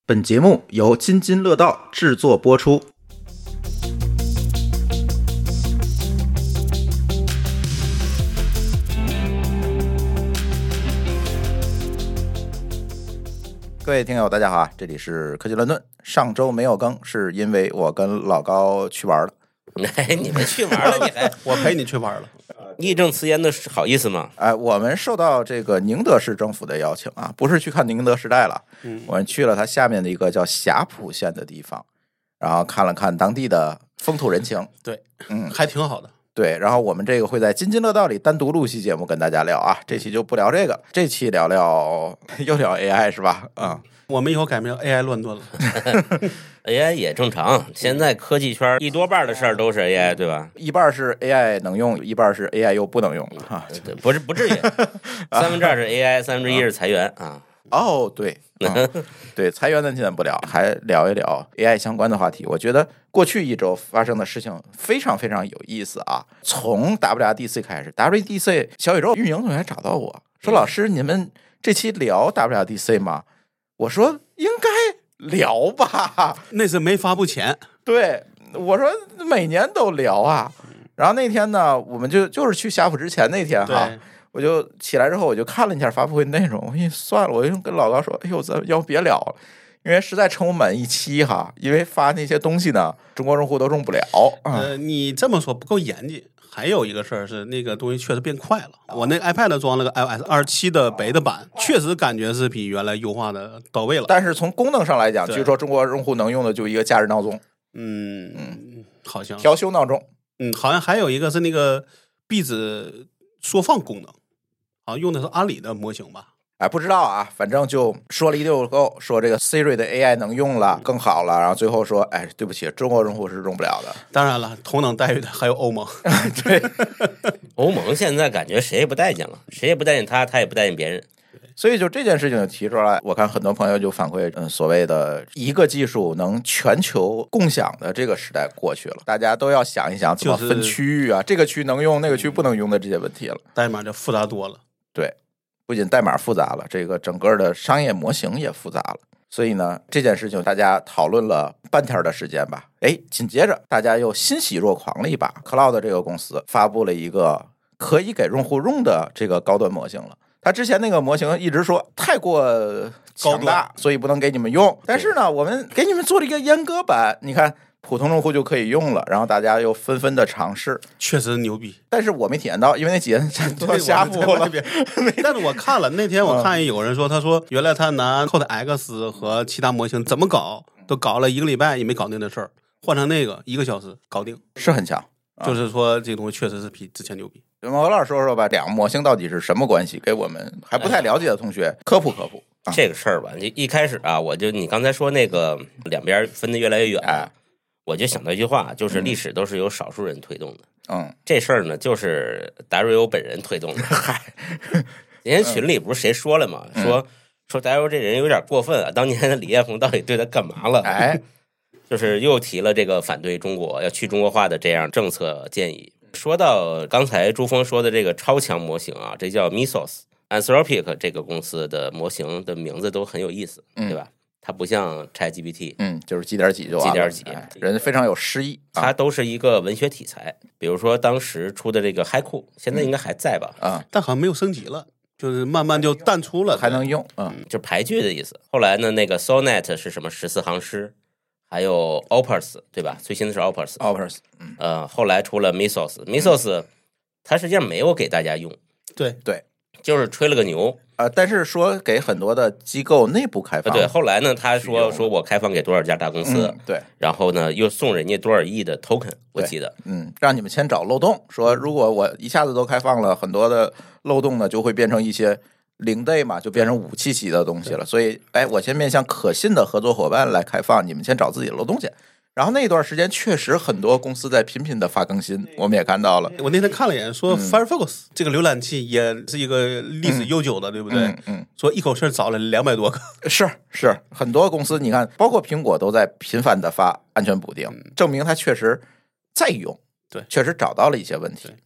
本节目由津津乐道制作播出。各位听友大家好，这里是科技乱炖。上周没有更是因为我跟老高去玩了。 你们去玩了，你还我陪你去玩了， 义正辞严的好意思吗？ 我们受到这个宁德市政府的邀请啊，不是去看宁德时代了，我们去了它下面的一个叫霞浦县的地方，然后看了看当地的风土人情。 对，还挺好的。 对，然后我们这个会在津津乐道里单独录期节目跟大家聊啊，这期就不聊这个，这期聊聊又聊 AI 是吧？ 我们以后改名 AI 乱炖了。 AI 也正常，现在科技圈一多半的事儿都是 AI， 对吧？ 一半是 AI 能用，一半是 AI 又不能用啊。 不至于，2/3是 AI， 1/3是裁员啊。 哦，对，对，裁员的今天不聊，还聊一聊 AI 相关的话题。我觉得过去一周发生的事情非常非常有意思啊。从 WWDC 开始 ，WWDC 小宇宙运营同学找到我说：“老师，你们这期聊 WWDC 吗？”我说：“应该聊吧。” 那是没发布前。 对，我说每年都聊啊。然后那天呢，我们就是去霞浦之前那天哈。我就起来之后，我就看了一下发布会内容，我一算了，我就跟老高说：“哎呦，咱要不别聊了，因为实在撑不满一期哈。因为发那些东西呢，中国用户都用不了。” 你这么说不够严谨。还有一个事儿是，那个东西确实变快了。我那个 iPad 装了个 iOS 27的beta版，确实感觉是比原来优化的到位了。 但是从功能上来讲，据说中国用户能用的就一个假日闹钟， 好像调休闹钟， 好像还有一个是那个壁纸缩放功能。好像用的是阿里的模型吧？ 不知道啊，反正就说了一溜够，说这个 Siri 的 AI 能用了，更好了，然后最后说，对不起，中国用户是用不了的。 当然了，同等待遇的还有欧盟。 对， 欧盟现在感觉谁也不待见了，谁也不待见他，他也不待见别人。 所以就这件事情提出来，我看很多朋友就反馈，所谓的一个技术能全球共享的这个时代过去了，大家都要想一想怎么分区域啊，这个区能用，那个区不能用的这些问题了。 代码就复杂多了。 对，不仅代码复杂了，这个整个的商业模型也复杂了。所以呢，这件事情大家讨论了半天的时间吧。紧接着大家又欣喜若狂了一把 ，Cloud 这个公司发布了一个可以给用户用的这个高端模型了。他之前那个模型一直说太过强大，所以不能给你们用。但是呢，我们给你们做了一个阉割版，你看普通用户就可以用了，然后大家又纷纷的尝试， 确实牛逼。 但是我没体验到，因为那几天都到霞浦了。 但是我看了那天，我看有人说，他说原来他拿 Code X 和其他模型怎么搞，都搞了1个礼拜也没搞定的事儿，换成那个1个小时搞定， 是很强。 就是说这个东西确实是比之前牛逼。 我老师说说吧，两个模型到底是什么关系？给我们还不太了解的同学科普科普。 这个事儿吧，一开始啊，你刚才说那个两边分得越来越远，我就想到一句话，就是历史都是由少数人推动的。这事儿呢，就是达瑞欧本人推动的。今天群里不是谁说了吗？说达瑞欧这人有点过分啊，当年的李彦宏到底对他干嘛了？就是又提了这个反对中国要去中国化的这样政策建议。说到刚才朱峰说的这个超强模型啊，这叫 Mesos。Anthropic 这个公司的模型的名字都很有意思，对吧？它不像 ChatGPT， 就是几点几就完了， 几点几， 人非常有诗意。 它都是一个文学题材，比如说当时出的这个 Haiku， 现在应该还在吧？ 但好像没有升级了，就是慢慢就淡出了， 还能用， 就排句的意思。后来呢，那个 Sonnet 是什么14行诗，还有 Opus， 对吧？最新的是 Opus， 后来出了 Mesos， 它实际上没有给大家用， 对， 就是吹了个牛。 但是说给很多的机构内部开放。 对，后来呢，他说我开放给多少家大公司， 对， 然后呢又送人家多少亿的 token， 我记得， 让你们先找漏洞，说如果我一下子都开放了，很多的漏洞呢就会变成一些零 day 嘛，就变成武器级的东西了。所以，我先面向可信的合作伙伴来开放，你们先找自己的漏洞去。然后那段时间确实很多公司在频频的发更新，我们也看到了。 我那天看了一眼，说 Firefox 这个浏览器也是一个历史悠久的，对不对？说一口气找了200多个。 是很多公司，你看，包括苹果都在频繁的发安全补丁，证明它确实在用， 对， 确实找到了一些问题。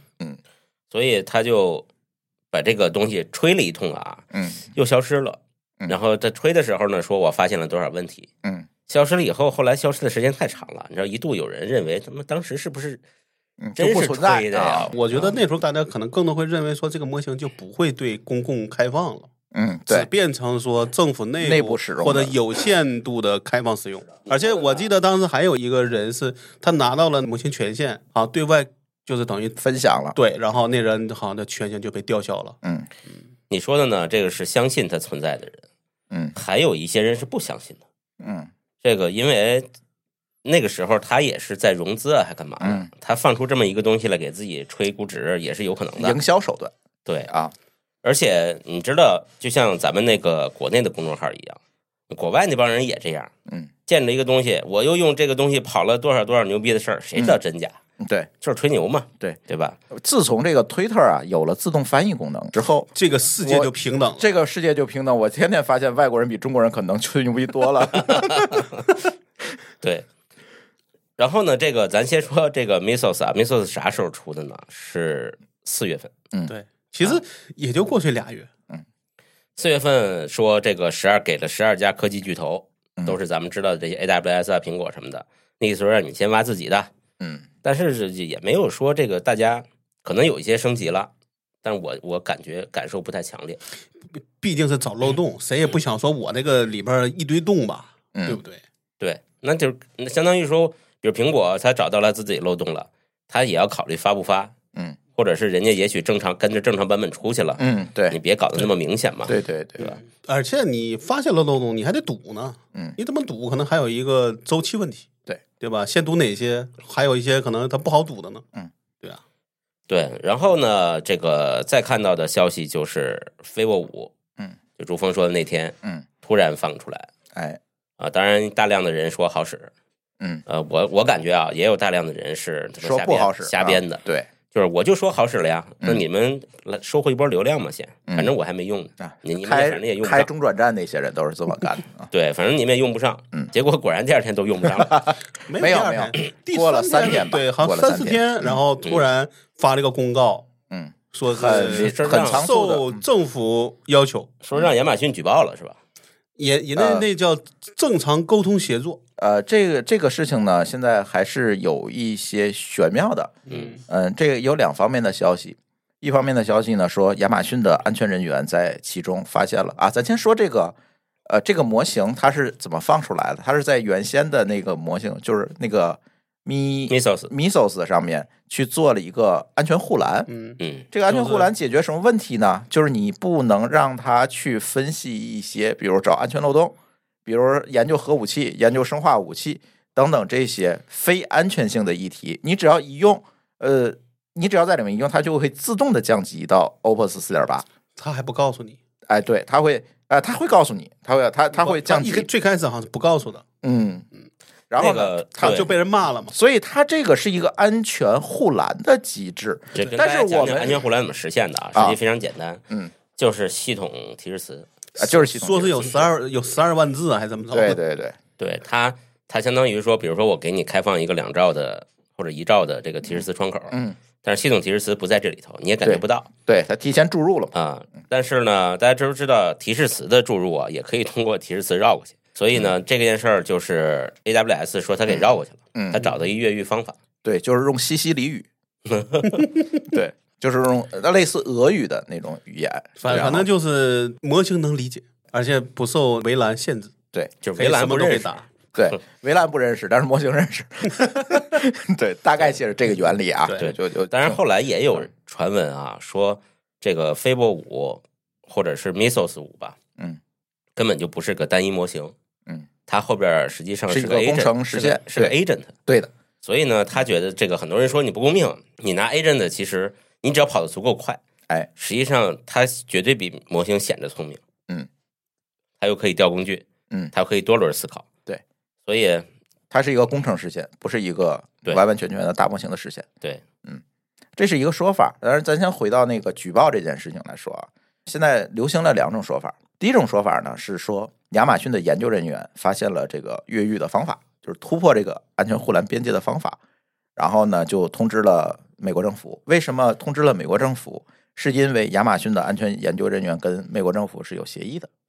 所以他就把这个东西吹了一通啊，又消失了。 然后他吹的时候呢，说我发现了多少问题，消失了以后，后来消失的时间太长了，你知道，一度有人认为他们当时是不是真是吹的呀？ 我觉得那时候大家可能更多会认为说这个模型就不会对公共开放了， 对， 只变成说政府内部使用或者有限度的开放使用。而且我记得当时还有一个人是他拿到了模型权限啊，对外就是等于分享了， 对，然后那人好像的权限就被吊销了。 你说的呢，这个是相信它存在的人，还有一些人是不相信的，这个因为那个时候他也是在融资啊，还干嘛呢？他放出这么一个东西来给自己吹估值也是有可能的， 营销手段。 对啊，而且你知道，就像咱们那个国内的公众号一样，国外那帮人也这样，见着一个东西，我又用这个东西跑了多少多少牛逼的事儿，谁知道真假？ 对， 就是吹牛嘛， 对吧？ 自从这个推特啊有了自动翻译功能之后， 这个世界就平等了。 这个世界就平等。我天天发现外国人比中国人可能吹牛逼多了。 对。然后呢，这个咱先说这个 Mesos 啊 ，Mesos 啥时候出的呢？是4月份。 对，其实也就过去2月。 4月份说这个给了12家科技巨头，都是咱们知道的这些 AWS 啊、苹果什么的。那意思说让你先挖自己的。但是也没有说这个大家可能有一些升级了，但是我感受不太强烈。 毕竟是找漏洞，谁也不想说我那个里边一堆洞吧，对不对？ 对，那就相当于说，比如苹果它找到了自己漏洞了，它也要考虑发不发，或者是人家也许跟着正常版本出去了， 对， 你别搞得那么明显嘛， 对吧？ 而且你发现了漏洞，你还得堵呢，你怎么堵？可能还有一个周期问题。对吧？先堵哪些？还有一些可能它不好堵的呢。对啊， 对。然后呢，这个再看到的消息就是vivo 5，就朱峰说的那天，突然放出来，当然大量的人说好使，我感觉啊，也有大量的人是说不好使， 瞎编的， 对。 就是我就说好使了呀，那你们收获一波流量嘛先，反正我还没用呢，你们反正也用不上。 开中转站那些人都是这么干的， 对，反正你们也用不上，结果果然第2天都用不上了， 没有，过了3天吧， 对，好像3-4天，然后突然发了个公告，说是很仓促的， 受政府要求， 说让亚马逊举报了是吧？ 也那叫正常沟通协作。 这个事情呢，现在还是有一些玄妙的。这个有2方面的消息。一方面的消息呢，说亚马逊的安全人员在其中发现了啊。咱先说这个模型它是怎么放出来的？它是在原先的那个模型，就是那个 Mesos 上面去做了一个安全护栏。这个安全护栏解决什么问题呢？就是你不能让它去分析一些，比如找安全漏洞。比如研究核武器、研究生化武器等等这些非安全性的议题，你只要一用，你只要在里面一用，它就会自动的降级到 Opus 4.8。 他还不告诉你？ 对，他会告诉你，他会降级。 最开始好像是不告诉的。 然后呢， 他就被人骂了嘛。 所以它这个是一个安全护栏的机制。但是我们安全护栏怎么实现的啊？实际非常简单，就是系统提示词。 就是系统说是有12万字还是怎么着？ 对， 它相当于说，比如说我给你开放一个2兆的或者1兆的这个提示词窗口，但是系统提示词不在这里头，你也感觉不到。 对，它提前注入了啊。但是呢，大家知不知道提示词的注入啊，也可以通过提示词绕过去。所以呢，这件事儿就是 AWS 说它给绕过去了，他找到一越狱方法。 对，就是用西西里语。对。就是用类似俄语的那种语言， 反正就是模型能理解，而且不受围栏限制。 对， 就是围栏不认识。 对，围栏不认识，但是模型认识。对，大概是这个原理啊。 对，就。但是后来也有传闻啊，说这个 vivo 5或者是 Mesos 5吧，根本就不是个单一模型，它后边实际上是个工程实现， 是个 agent。 对的。 所以呢，他觉得这个很多人说你不公平，你拿 agent 其实。你只要跑得足够快，实际上它绝对比模型显得聪明，它又可以调工具，它又可以多轮思考， 对， 所以它是一个工程实现，不是一个完完全全的大模型的实现， 对， 这是一个说法。当然，咱先回到那个举报这件事情来说啊，现在流行了2种说法。第一种说法呢是说，亚马逊的研究人员发现了这个越狱的方法，就是突破这个安全护栏边界的方法，然后呢就通知了美国政府。为什么通知了美国政府？是因为亚马逊的安全研究人员跟美国政府是有协议的。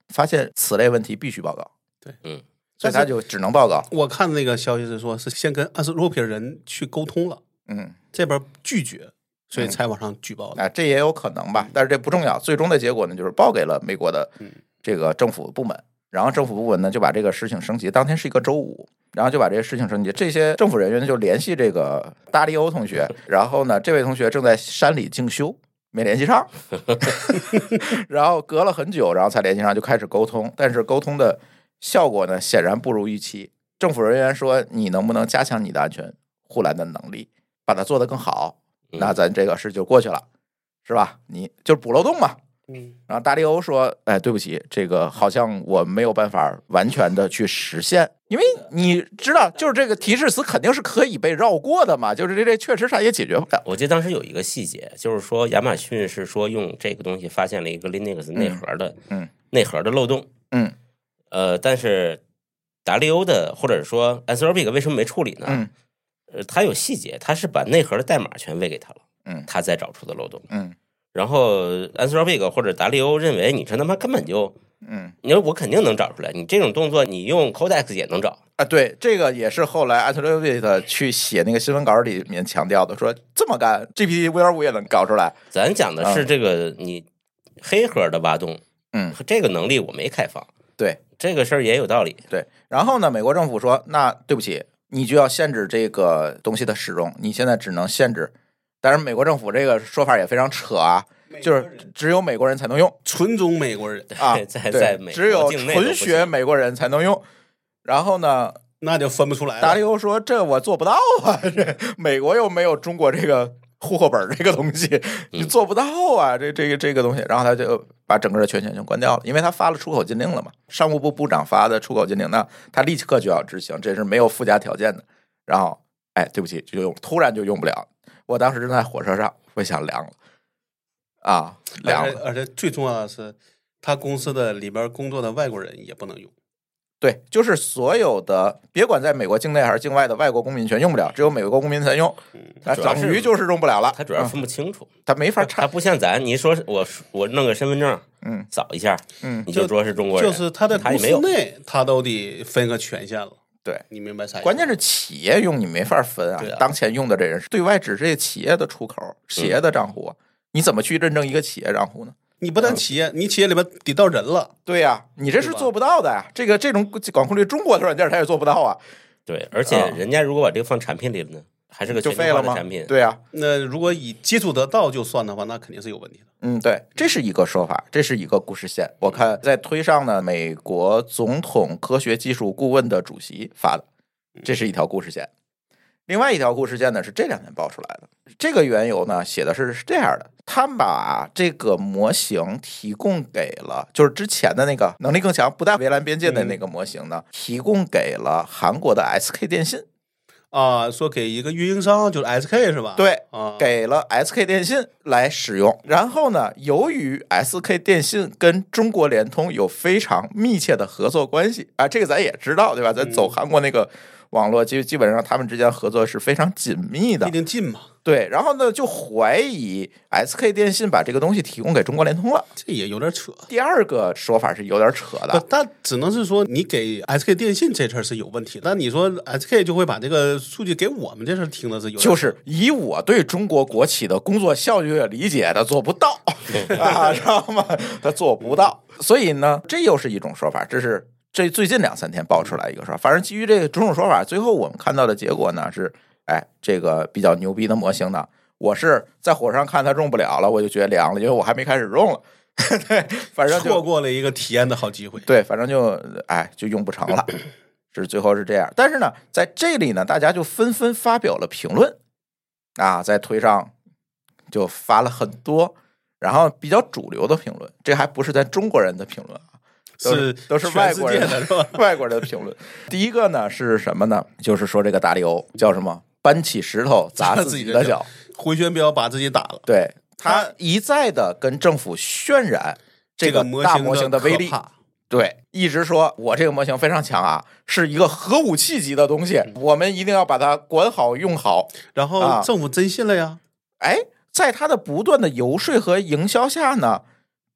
发现此类问题必须报告。 对， 所以他就只能报告。 我看那个消息是说，是先跟Anthropic人去沟通了，这边拒绝，所以才往上举报的。 这也有可能吧，但是这不重要。最终的结果呢，就是报给了美国的这个政府部门，然后政府部门呢就把这个事情升级。当天是一个周五，然后就把这个事情升级。这些政府人员就联系这个达利欧同学，然后呢，这位同学正在山里静修，没联系上，然后隔了很久，然后才联系上，就开始沟通。但是沟通的效果呢，显然不如预期。政府人员说：“你能不能加强你的安全护栏的能力，把它做得更好？那咱这个事就过去了，是吧？你就是补漏洞嘛。”然后达利欧说：“哎，对不起，这个好像我没有办法完全的去实现，因为你知道，就是这个提示词肯定是可以被绕过的嘛，就是这确实啥也解决不了。” 我记得当时有一个细节，就是说亚马逊是说用这个东西发现了一个 Linux 内核的内核的漏洞，但是达利欧的或者说 Anthropic 为什么没处理呢？他有细节，他是把内核的代码全喂给他了，他再找出的漏洞。然后 Anthropic 或者达利欧认为你这他妈根本就，你说我肯定能找出来，你这种动作你用 Codex 也能找啊。对，这个也是后来 Anthropic 去写那个新闻稿里面强调的，说这么干 GPT 5.5也能搞出来。 咱讲的是这个你黑盒的挖洞，这个能力我没开放。 对， 这个事儿也有道理。 对，然后呢，美国政府说，那对不起，你就要限制这个东西的使用，你现在只能限制。当然，美国政府这个说法也非常扯啊，就是只有美国人才能用， 纯种美国人啊， 在美国只有纯血美国人才能用。然后呢， 那就分不出来了。 达利欧说：“这我做不到啊，这美国又没有中国这个户口本这个东西，你做不到啊，这个东西。”然后他就把整个的权限就关掉了，因为他发了出口禁令了嘛，商务部部长发的出口禁令，那他立刻就要执行，这是没有附加条件的。然后，哎，对不起，突然就用不了。我当时正在火车上，我想凉了啊，凉了。 而且最重要的是，他公司的里边工作的外国人也不能用。 对，就是所有的，别管在美国境内还是境外的外国公民全用不了，只有美国公民才用。他等于就是用不了了。 他主要分不清楚， 他没法查。 他不像咱，你说我弄个身份证，扫一下，你就说是中国人。 就是他在公司内，他都得分个权限了。 对， 你明白啥？ 关键是企业用你没法分啊。当前用的这人是对外只是这企业的出口，企业的账户，你怎么去认证一个企业账户呢？ 你不但企业，你企业里边得到人了。 对呀，你这是做不到的呀。这种管控率，中国的软件它也做不到啊。 对，而且人家如果把这个放产品里了呢，还是个全球化的产品。 对呀， 那如果以接触得到就算的话，那肯定是有问题的。 对，这是一个说法，这是一个故事线。我看在推上呢，美国总统科学技术顾问的主席发的，这是一条故事线。另外一条故事线呢，是这2天爆出来的。这个缘由呢，写的是这样的：他把这个模型提供给了，就是之前的那个能力更强、不带围栏边界的那个模型呢，提供给了韩国的 SK 电信。 说给一个运营商，就是 SK 是吧？ 对，给了 SK 电信来使用。然后呢，由于 SK 电信跟中国联通有非常密切的合作关系啊，这个咱也知道，对吧？咱走韩国那个网络，基本上他们之间合作是非常紧密的， 一定近嘛。 对，然后呢，就怀疑 SK 电信把这个东西提供给中国联通了， 这也有点扯。 第二个说法是有点扯的， 但只能是说你给 SK 电信这事儿是有问题，但你说 SK 就会把这个数据给我们，这事儿听的是有点扯。 就是以我对中国国企的工作效率的理解，他做不到啊，知道吗？他做不到，所以呢，这又是一种说法，这是最近2-3天爆出来一个说法。反正基于这个种种说法，最后我们看到的结果呢是，这个比较牛逼的模型呢，我是在火上看它用不了了，我就觉得凉了，因为我还没开始用了。对，反正错过了一个体验的好机会。 对，反正就用不成了，最后是这样。但是呢，在这里呢，大家就纷纷发表了评论啊，在推上就发了很多，然后比较主流的评论，这还不是咱中国人的评论啊。都是外国人的，是吧？外国人的评论。第一个呢是什么呢？就是说这个达利欧叫什么？搬起石头砸自己的脚， 回旋镖把自己打了。 对，他一再的跟政府渲染这个大模型的威力。对，一直说我这个模型非常强啊，是一个核武器级的东西，我们一定要把它管好用好。 然后政府真信了呀？ 在他的不断的游说和营销下呢，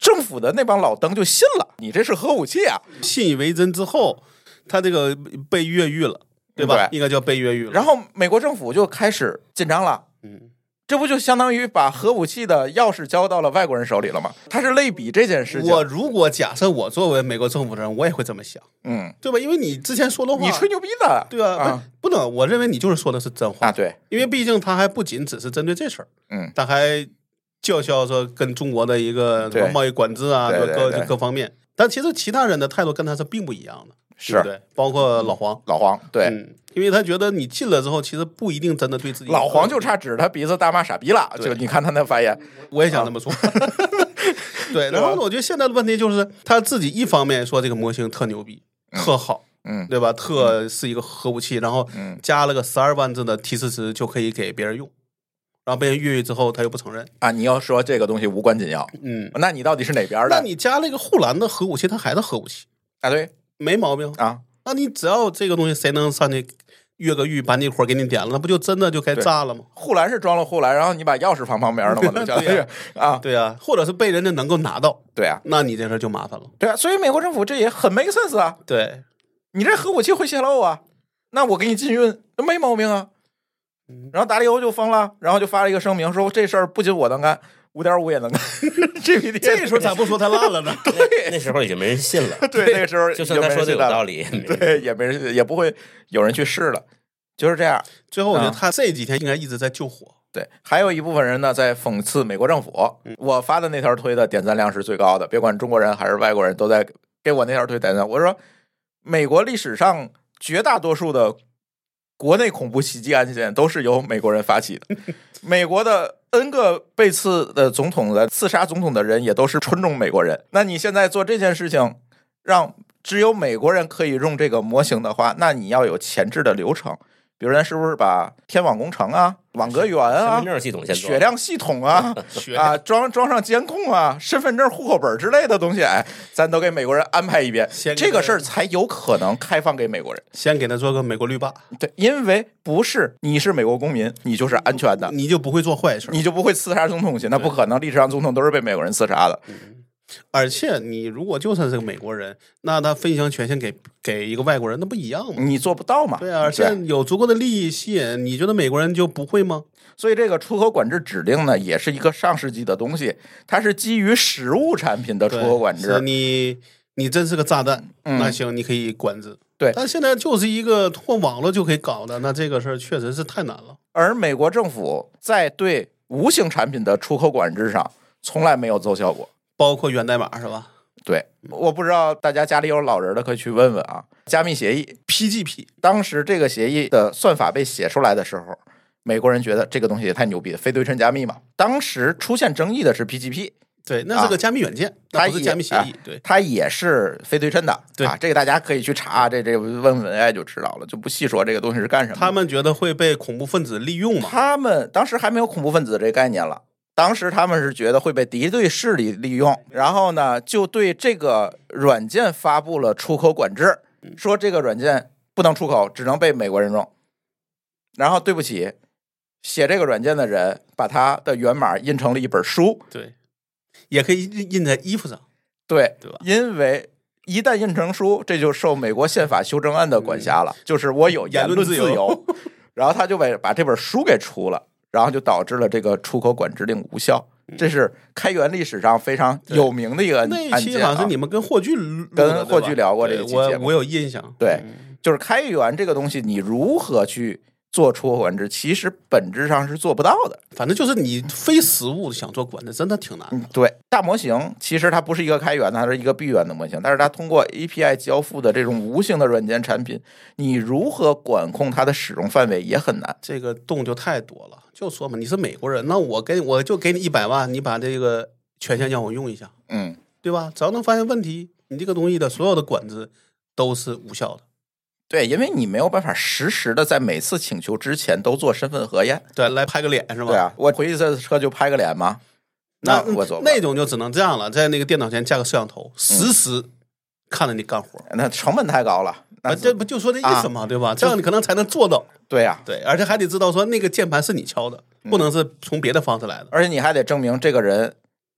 政府的那帮老登就信了，你这是核武器啊， 信以为真之后，他这个被越狱了，对吧？应该叫被越狱了。 然后美国政府就开始紧张了，这不就相当于把核武器的钥匙交到了外国人手里了吗？他是类比这件事情。 我如果假设我作为美国政府的人，我也会这么想，对吧？因为你之前说的话， 你吹牛逼的， 对吧？不能，我认为你就是说的是真话啊，对， 因为毕竟他还不仅只是针对这事儿，他还叫嚣说跟中国的一个贸易管制啊，各方面。但其实其他人的态度跟他是并不一样的， 是对不对？包括老黄， 对， 因为他觉得你进了之后，其实不一定真的对自己。 老黄就差指他鼻子大骂傻逼了，就你看他那发言， 我也想这么说。对，然后我觉得现在的问题就是他自己一方面说这个模型特牛逼、特好，对吧？特是一个核武器，然后加了个12万字的提示词就可以给别人用。然后被人越狱之后，他又不承认啊！你要说这个东西无关紧要，那你到底是哪边的？ 那你加了一个护栏的核武器，它还是核武器啊？对， 没毛病啊。 那你只要这个东西，谁能上去越个狱，把那火给你点了，那不就真的就该炸了吗？ 护栏是装了护栏，然后你把钥匙放旁边了吗？ 对啊，对啊，或者是被人家能够拿到， 对啊， 那你这事就麻烦了。 对啊，所以美国政府这也很make sense啊。 对， 你这核武器会泄露啊，那我给你禁运，没毛病啊。然后达利欧就疯了，然后就发了一个声明说这事儿不仅我能干，5.5也能干。 这时候咋不说他烂了呢？ 对，那时候已经没人信了。 对，那个时候就算他说的有道理， 对，也没人，也不会有人去试了，就是这样。 最后我觉得他这几天应该一直在救火。 对，还有一部分人呢在讽刺美国政府。我发的那条推的点赞量是最高的，别管中国人还是外国人都在给我那条推点赞。我说，美国历史上绝大多数的国内恐怖袭击案件都是由美国人发起的，美国的 N 个被刺的总统的刺杀总统的人也都是纯种美国人。那你现在做这件事情，让只有美国人可以用这个模型的话，那你要有前置的流程，比如咱是不是把天网工程啊、网格员啊、 身份证系统先血量系统啊啊装上监控啊、身份证、户口本之类的东西，哎，咱都给美国人安排一遍，这个事儿才有可能开放给美国人。 先给他做个美国绿霸， 对，因为不是你是美国公民，你就是安全的， 你就不会做坏事， 你就不会刺杀总统去，那不可能，历史上总统都是被美国人刺杀的。 而且你如果就算是个美国人，那他分享权限给一个外国人，那不一样吗？ 你做不到嘛？ 对啊，而且有足够的利益吸引，你觉得美国人就不会吗？ 所以这个出口管制指令呢，也是一个上世纪的东西，它是基于实物产品的出口管制。 你真是个炸弹，那行，你可以管制。 对， 但现在就是一个通过网络就可以搞的，那这个事儿确实是太难了。 而美国政府在对无形产品的出口管制上从来没有奏效过。 包括源代码是吧？ 对，我不知道大家家里有老人的可以去问问啊。加密协议 PGP， 当时这个协议的算法被写出来的时候，美国人觉得这个东西也太牛逼了，非对称加密嘛。当时出现争议的是 PGP， 对，那是个加密软件，它不是加密协议，对， 它也是非对称的， 对啊，这个大家可以去查，这问问 AI 就知道了，就不细说这个东西是干什么。 他们觉得会被恐怖分子利用嘛？ 他们当时还没有恐怖分子这个概念了。当时他们是觉得会被敌对势力利用，然后呢，就对这个软件发布了出口管制，说这个软件不能出口，只能被美国人用。然后对不起，写这个软件的人把它的源码印成了一本书， 对，也可以印在衣服上， 对吧？ 因为一旦印成书，这就受美国宪法修正案的管辖了，就是我有言论自由，然后他就把这本书给出了。然后就导致了这个出口管制令无效，这是开源历史上非常有名的一个案件。 那一期好像是你们跟霍炬聊过这个期节目， 我有印象。 对，就是开源这个东西，你如何去做出口管制，其实本质上是做不到的。 反正就是你非实物想做管制，真的挺难的。 对，大模型其实它不是一个开源的，它是一个闭源的模型，但是它通过 API 交付的这种无形的软件产品，你如何管控它的使用范围也很难。 这个洞就太多了。就说嘛，你是美国人，那我就给你100万，你把这个权限让我用一下，对吧？只要能发现问题，你这个东西的所有的管制都是无效的。 对，因为你没有办法实时的在每次请求之前都做身份核验， 对，来拍个脸是吧？ 对啊，我回一次车就拍个脸吗？那我做那种就只能这样了，在那个电脑前架个摄像头，实时看着你干活， 那成本太高了。 这不就说这意思嘛，对吧？这样你可能才能做到。 对呀， 对，而且还得知道说那个键盘是你敲的，不能是从别的方式来的。 而且你还得证明这个人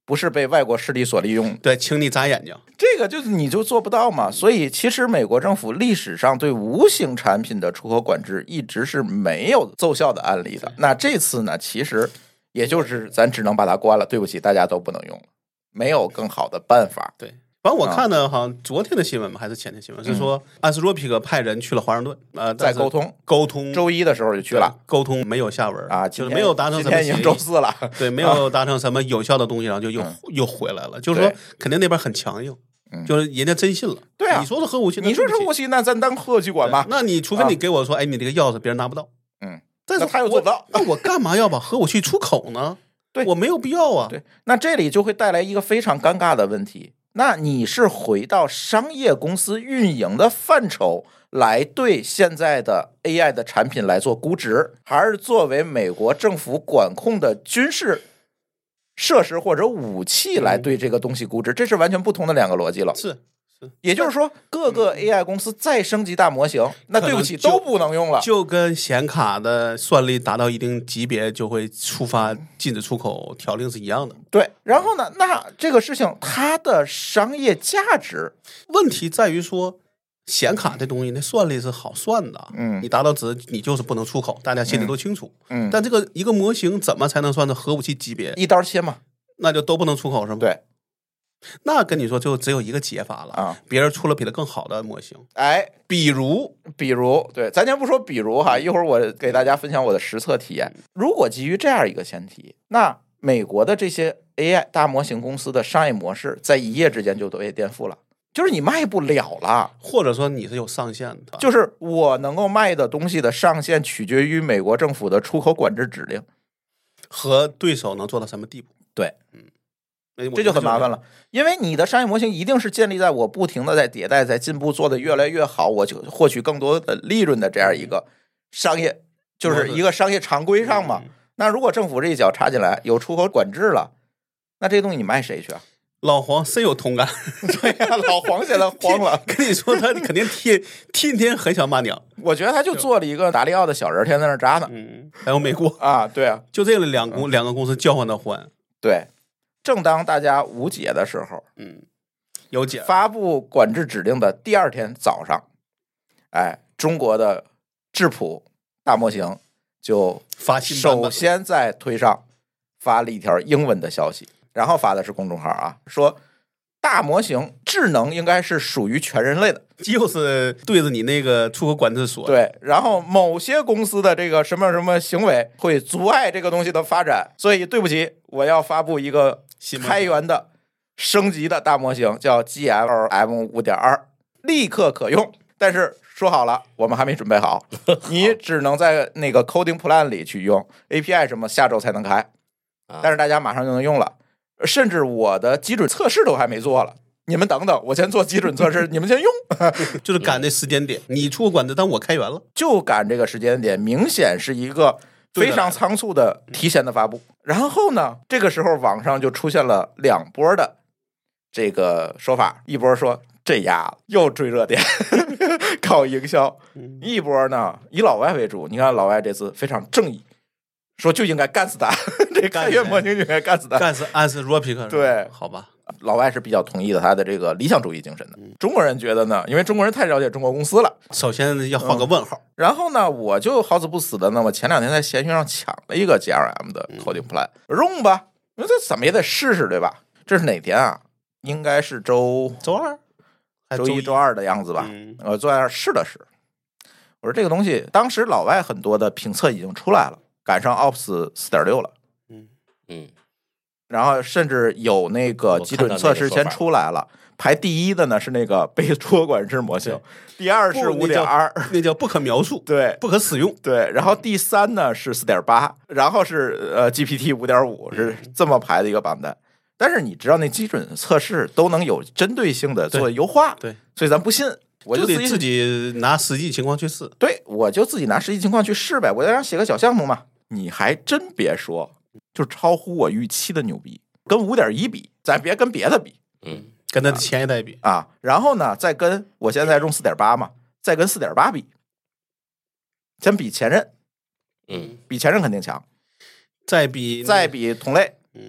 不是被外国势力所利用。 对，请你眨眼睛， 这个就是你就做不到嘛。所以其实美国政府历史上对无形产品的出口管制一直是没有奏效的案例的。那这次呢，其实也就是咱只能把它关了，对不起，大家都不能用了，没有更好的办法。 对。反正我看的好像昨天的新闻吧，还是前天新闻，是说安斯洛皮克派人去了华盛顿， 在沟通，周一的时候就去了， 沟通没有下文啊， 就是没有达成什么。 今天已经周4了， 对，没有达成什么有效的东西，然后就又回来了，就是说肯定那边很强硬，就是人家真信了。 对啊， 你说是核武器， 你说是核武器，那咱当核武器管吧。 那你除非你给我说，哎，你这个钥匙别人拿不到，但是他又做不到， 那我干嘛要把核武器出口呢？ 对， 我没有必要啊。 对，那这里就会带来一个非常尴尬的问题。那你是回到商业公司运营的范畴来对现在的 AI 的产品来做估值，还是作为美国政府管控的军事设施或者武器来对这个东西估值？这是完全不同的两个逻辑了。 是， 也就是说，各个 AI 公司再升级大模型，那对不起都不能用了， 就跟显卡的算力达到一定级别就会触发禁止出口条令是一样的。 对，然后呢，那这个事情它的商业价值问题在于说，显卡这东西那算力是好算的，你达到值你就是不能出口，大家心里都清楚，但这个一个模型怎么才能算是核武器级别？ 一刀切嘛， 那就都不能出口是吗？ 对。 那跟你说就只有一个解法了啊！别人出了比它更好的模型， 哎，比如，对，咱先不说比如哈，一会儿我给大家分享我的实测体验。如果基于这样一个前提，那美国的这些 AI 大模型公司的商业模式在一夜之间就都被颠覆了，就是你卖不了了， 或者说你是有上限的， 就是我能够卖的东西的上限取决于美国政府的出口管制指令和对手能做到什么地步。 对，这就很麻烦了，因为你的商业模型一定是建立在我不停的在迭代、在进步，做得越来越好，我就获取更多的利润的这样一个商业，就是一个商业常规上嘛。那如果政府这一脚插进来，有出口管制了，那这东西你卖谁去啊？ 老黄深有同感， 对呀，老黄现在慌了。 跟你说，他肯定天天很想骂娘。 我觉得他就做了一个达利奥的小人，天天在那扎呢。 还有美国啊，对啊， 就这两个公司交换的欢。 对。正当大家无解的时候， 有解。 发布管制指令的第二天早上，哎，中国的智谱大模型就首先在推上发了一条英文的消息，然后发的是公众号啊，说大模型智能应该是属于全人类的， 就是对着你那个出口管制说。 对，然后某些公司的这个什么什么行为会阻碍这个东西的发展，所以对不起，我要发布一个开源的升级的大模型，叫 GLM 5.2， 立刻可用。但是说好了，我们还没准备好，你只能在那个 coding plan 里去用 API 什么，下周才能开。但是大家马上就能用了，甚至我的基准测试都还没做了。你们等等，我先做基准测试，你们先用。 就是赶这时间点，你出管制，但我开源了， 就赶这个时间点，明显是一个非常仓促的提前的发布。然后呢，这个时候网上就出现了两波的这个说法，一波说这丫又追热点搞营销，一波呢以老外为主，你看老外这次非常正义，说就应该干死他，这开源模型就应该干死他， 干死安斯罗皮克。 对， 好吧， 老外是比较同意的他的这个理想主义精神的。中国人觉得呢，因为中国人太了解中国公司了， 首先要画个问号。 然后呢，我就好死不死的呢，我前2天在闲鱼上抢了一个 GLM 的 coding plan，用吧，因为这怎么也得试试，对吧？这是哪天啊？应该是周 2、 周1、周2的样子吧。我坐在那儿试了试，我说这个东西，当时老外很多的评测已经出来了，赶上 Ops 4.6了。然后甚至有那个基准测试先出来了，排第1的呢是那个被出口管制模型，第2是 5.2， 那叫不可描述， 对， 不可使用， 对。然后第3呢是 4.8， 然后是GPT 5.5， 是这么排的一个榜单。但是你知道那基准测试都能有针对性的做优化， 对， 所以咱不信，我就得自己拿实际情况去试。 对，我就自己拿实际情况去试呗，我在那写个小项目嘛。你还真别说，就超乎我预期的牛逼，跟 5.1 比，咱别跟别的比， 跟它的前一代比啊。然后呢，再跟我现在用 4.8 嘛，再跟 4.8 比，先比前任，比前任肯定强，再比同类，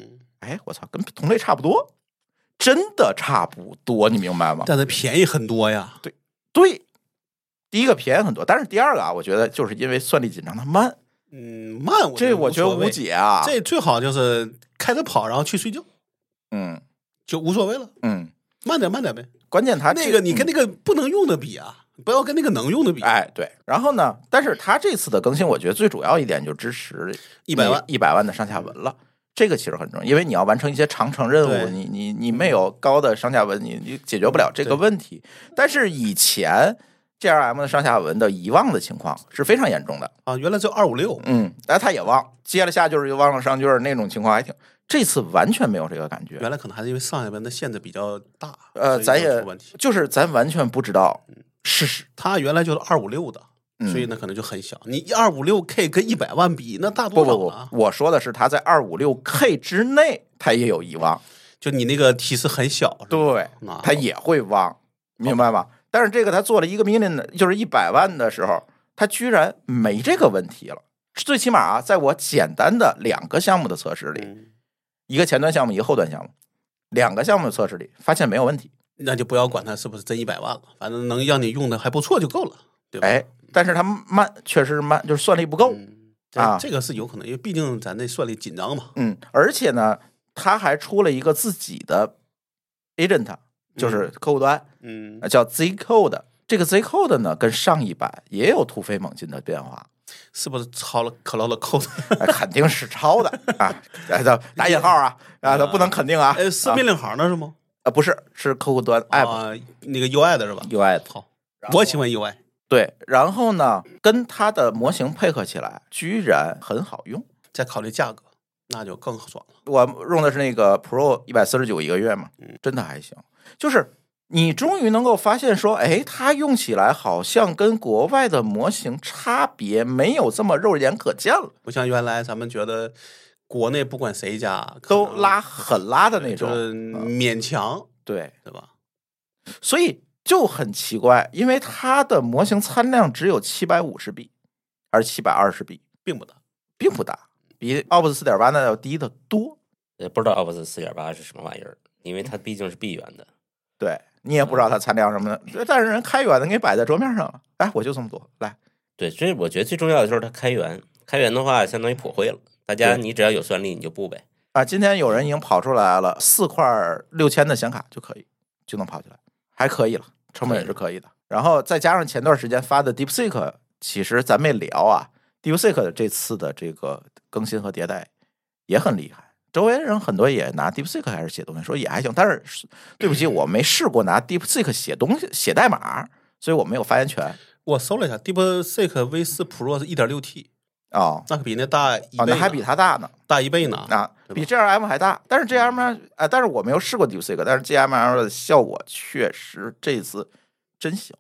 哎，我操，跟同类差不多，真的差不多，你明白吗？ 但是便宜很多呀。 对，第一个便宜很多，但是第二个啊，我觉得就是因为算力紧张，它慢。 慢， 这我觉得无解啊。 这最好就是开着跑，然后去睡觉，就无所谓了。慢点呗。 关键它那个你跟那个不能用的比啊，不要跟那个能用的比。 哎，对。然后呢，但是它这次的更新，我觉得最主要一点就支持100万的上下文了。这个其实很重要，因为你要完成一些长程任务，你没有高的上下文，你解决不了这个问题。但是以前 GRM 的上下文的遗忘的情况是非常严重的啊，原来只有256， 但他也忘，接了下句又忘了上句，那种情况还挺。这次完全没有这个感觉， 原来可能还是因为上下文的限制比较大， 咱也就是咱完全不知道事实。 他原来就是256的，所以呢可能就很小。你256K 跟100万比，那大多少呢？ 不，我说的是他在256K 之内，他也有遗忘， 就你那个提示很小， 对，他也会忘，明白吗？但是这个他做了一个million，就是100万的时候，他居然没这个问题了。最起码啊，在我简单的2个项目的测试里，一个前端项目，一个后端项目，2个项目的测试里发现没有问题。 那就不要管它是不是真100万了，反正能让你用的还不错就够了，对吧？ 哎，但是它慢，确实慢，就是算力不够这个是有可能，因为毕竟咱那算力紧张嘛。 而且呢，它还出了一个自己的 agent，就是客户端，叫 Zcode。这个 Zcode 呢，跟上一版也有突飞猛进的变化。 是不是抄了 Cloud Code？ 肯定是抄的啊！打引号啊！它不能肯定啊。 是命令行的是吗？ 不是，是客户端 app 那个 UI 的是吧 ？UI 的。 好，我喜欢 UI。 对，然后呢，跟它的模型配合起来，居然很好用。 再考虑价格，那就更爽了。 我用的是那个 Pro 149一个月嘛，真的还行。就是你终于能够发现说，哎，它用起来好像跟国外的模型差别没有这么肉眼可见了， 不像原来咱们觉得国内不管谁家都很拉的那种， 就是勉强， 对吧？ 所以就很奇怪，因为它的模型参量只有750B还是720B， 并不大， 比 Ops 4.8那要低得多。 也不知道 Ops 4.8是什么玩意儿，因为它毕竟是闭源的。 对，你也不知道它参量什么的，但是人开源的给你摆在桌面上了，哎，我就这么做来。 对，所以我觉得最重要的就是它开源的话，相当于普惠了。大家你只要有算力，你就布呗。 今天有人已经跑出来了，4块6000的显卡就可以，就能跑起来，还可以了，成本也是可以的。然后再加上前段时间发的 DeepSeek， 其实咱没聊啊 ，DeepSeek 这次的这个更新和迭代也很厉害。周围人很多也拿 DeepSeek 开始写东西，说也还行，但是对不起，我没试过拿 DeepSeek 写东西写代码，所以我没有发言权。 我搜了一下 ，DeepSeek V4 Pro 是 1.6T 那可比那大1倍， 那还比它大呢， 大1倍呢比 GRM 还大。但是 GRM 但是我没有试过 DeepSeek， 但是 GRM 的效果确实这次真行。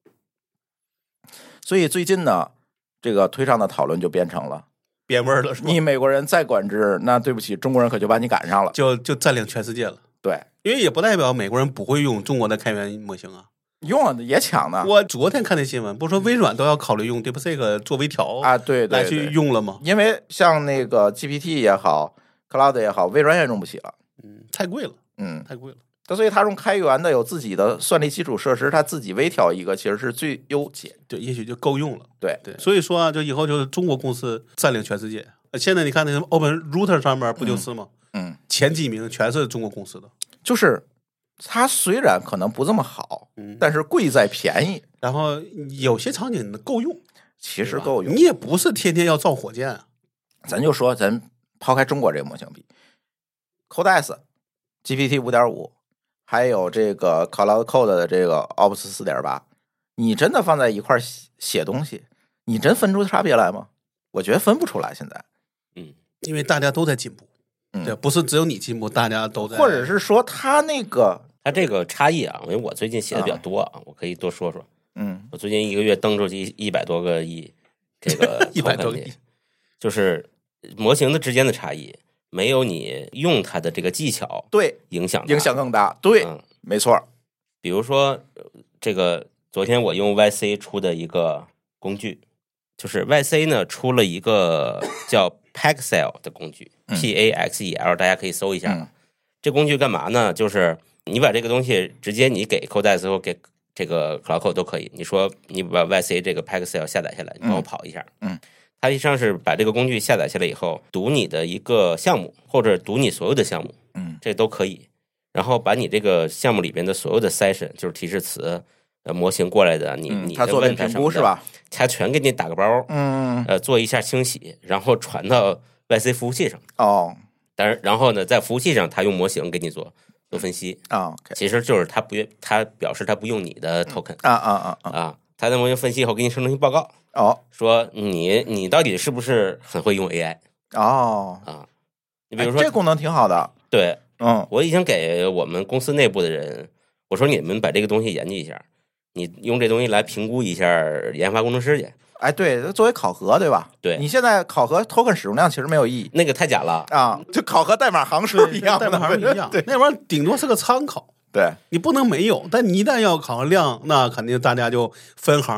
所以最近呢，这个推上的讨论就变成了。 变味了是吧？ 你美国人再管制，那对不起，中国人可就把你赶上了， 就占领全世界了。 对， 因为也不代表美国人不会用中国的开源模型啊， 用也抢呢。 我昨天看那新闻，不是说微软都要考虑用 DeepSeek 做微调对， 来去用了吗？ 因为像那个 GPT 也好 ，Cloud 也好，微软也用不起了， 太贵了，太贵了。 所以他用开源的有自己的算力基础设施，他自己微调一个，其实是最优解。 对，也许就够用了。 对， 所以说就以后就是中国公司占领全世界。现在你看那什么 OpenRouter 上面不就是吗？前几名全是中国公司的。 就是它虽然可能不这么好，但是贵在便宜。 然后有些场景够用， 其实够用。 你也不是天天要造火箭啊。 咱就说，咱抛开中国这个模型比 ，Codex、GPT 5.5。还有这个 Cloud Code 的这个 Ops 4.8， 你真的放在一块写东西，你真分出差别来吗？我觉得分不出来。现在， 因为大家都在进步，对，不是只有你进步，大家都在。 或者是说，它这个差异啊，因为我最近写的比较多，我可以多说说。我最近1个月登出去100多个亿，这个 100多个亿， 就是模型的之间的差异。没有你用它的这个技巧， 对影响更大，对，没错。 比如说，这个昨天我用 YC 出的一个工具，就是 YC 呢出了一个叫 Paxel 的工具，Paxel， 大家可以搜一下。这工具干嘛呢？就是你把这个东西直接你给 Codex 或给这个 Cloudcode 都可以。你说你把 YC 这个 Paxel 下载下来，你帮我跑一下。它实际上是把这个工具下载下来以后，读你的一个项目，或者读你所有的项目，这都可以。然后把你这个项目里边的所有的 session， 就是提示词、模型过来的，你的问题什么的， 是吧？ 它全给你打个包，做一下清洗，然后传到 YC 服务器上。然后呢，在服务器上，它用模型给你做分析其实就是它表示它不用你的 token 它的模型分析以后给你生成一报告说你到底是不是很会用 AI 你比如说这功能挺好的， 对，我已经给我们公司内部的人我说你们把这个东西研究一下，你用这东西来评估一下研发工程师去。 对，作为考核，对吧？ 对， 你现在考核 token 使用量其实没有意义， 那个太假了就考核代码行数一样， 代码行数一样，那玩意儿顶多是个参考。 对， 你不能没有，但你一旦要考核量，那肯定大家就分行。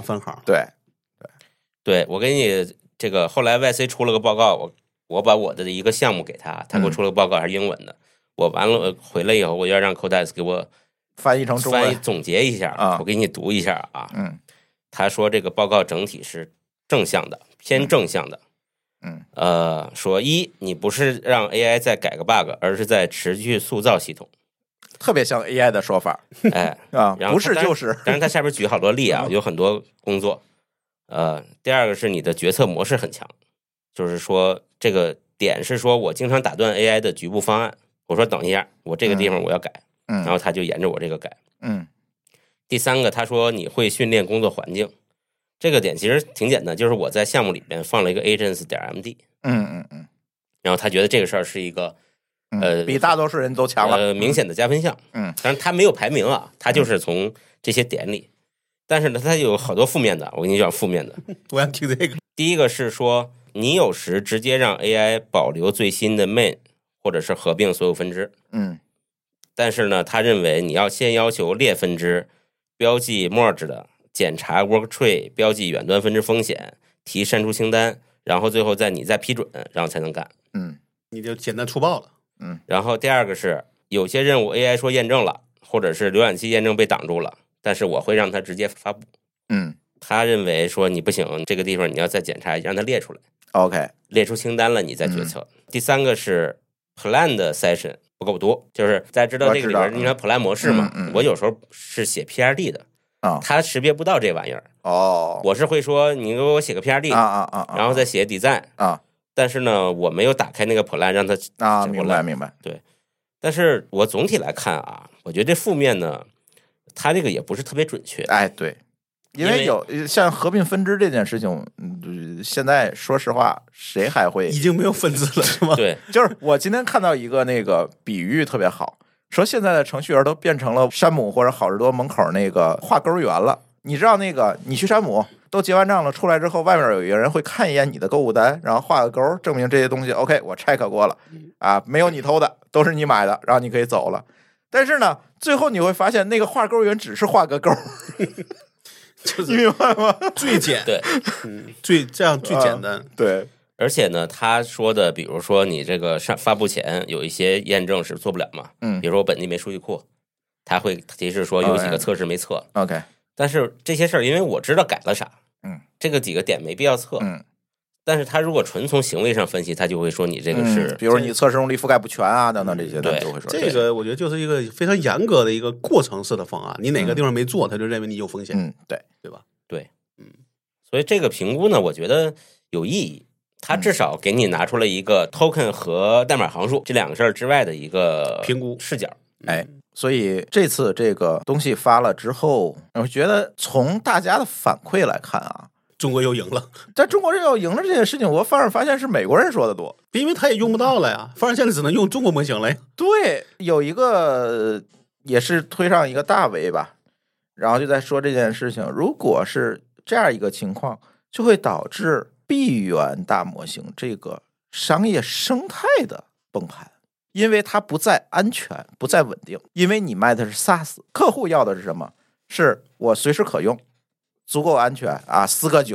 对，我给你这个，后来 YC 出了个报告，我把我的一个项目给他给我出了个报告，还是英文的。我完了回来以后，我要让 Codex 给我翻译成中文， 总结一下我给你读一下他说这个报告整体是正向的，偏正向的。说你不是让 AI 再改个 bug， 而是在持续塑造系统， 特别像 AI 的说法。不是就是。 但是他下边举好多例有很多工作。第二个是你的决策模式很强，就是说这个点是说我经常打断 AI 的局部方案，我说等一下，我这个地方我要改，然后他就沿着我这个改。第三个他说你会训练工作环境，这个点其实挺简单，就是我在项目里面放了一个 agents.md， 然后他觉得这个事儿是一个比大多数人都强了， 明显的加分项。当然他没有排名他就是从这些点里。但是呢，它有好多负面的，我跟你讲负面的。 我想听这个。 第一个是说，你有时直接让 AI 保留最新的 main， 或者是合并所有分支。但是呢，他认为你要先要求列分支、标记 merge 的、检查 work tree、标记远端分支风险、提删除清单，然后最后你再批准，然后才能干。 你就简单粗暴了。 然后第二个是有些任务 AI 说验证了，或者是浏览器验证被挡住了。但是我会让他直接发布。他认为说你不行，这个地方你要再检查，让他列出来。 OK， 列出清单了，你再决策。第三个是 plan 的 session 不够多，就是大家知道这个里边，你看 plan 模式嘛，我有时候是写 PRD 的他识别不到这玩意儿。我是会说你给我写个 PRD 然后再写 design 但是呢，我没有打开那个 plan 让他明白。 对，但是我总体来看我觉得这负面呢。它这个也不是特别准确， 对，因为有像合并分支这件事情，现在说实话，谁还会已经没有分支了，是吗？ 对， 就是我今天看到一个那个比喻特别好，说现在的程序员都变成了山姆或者好事多门口那个画勾员了。你知道那个你去山姆都结完账了，出来之后，外面有一个人会看一眼你的购物单，然后画个勾，证明这些东西 OK， 我 check 过了没有你偷的，都是你买的，然后你可以走了。但是呢，最后你会发现那个画勾员只是画个勾，你明白吗？ 最简对， 最简单。 对， 而且呢，他说的，比如说你这个发布前有一些验证是做不了嘛，比如说我本地没数据库，他会提示说有几个测试没测。 OK， 但是这些事儿，因为我知道改了啥，这个几个点没必要测。但是他如果纯从行为上分析，他就会说你这个是， 比如你测试用力覆盖不全等等这些， 对， 都会说这个。我觉得就是一个非常严格的一个过程式的方案，你哪个地方没做，他就认为你有风险。对吧？ 对，所以这个评估呢，我觉得有意义，它至少给你拿出了一个 token 和代码行数这两个事儿之外的一个评估视角。 所以这次这个东西发了之后，我觉得从大家的反馈来看中国又赢了， 在中国人又赢了这件事情，我反而发现是美国人说的多， 因为他也用不到了呀，反正现在只能用中国模型了呀。 对，有一个也是推上一个大 V 吧，然后就在说这件事情，如果是这样一个情况，就会导致闭源大模型这个商业生态的崩盘，因为它不再安全，不再稳定，因为你卖的是 SaaS， 客户要的是什么？是我随时可用。足够安全4个9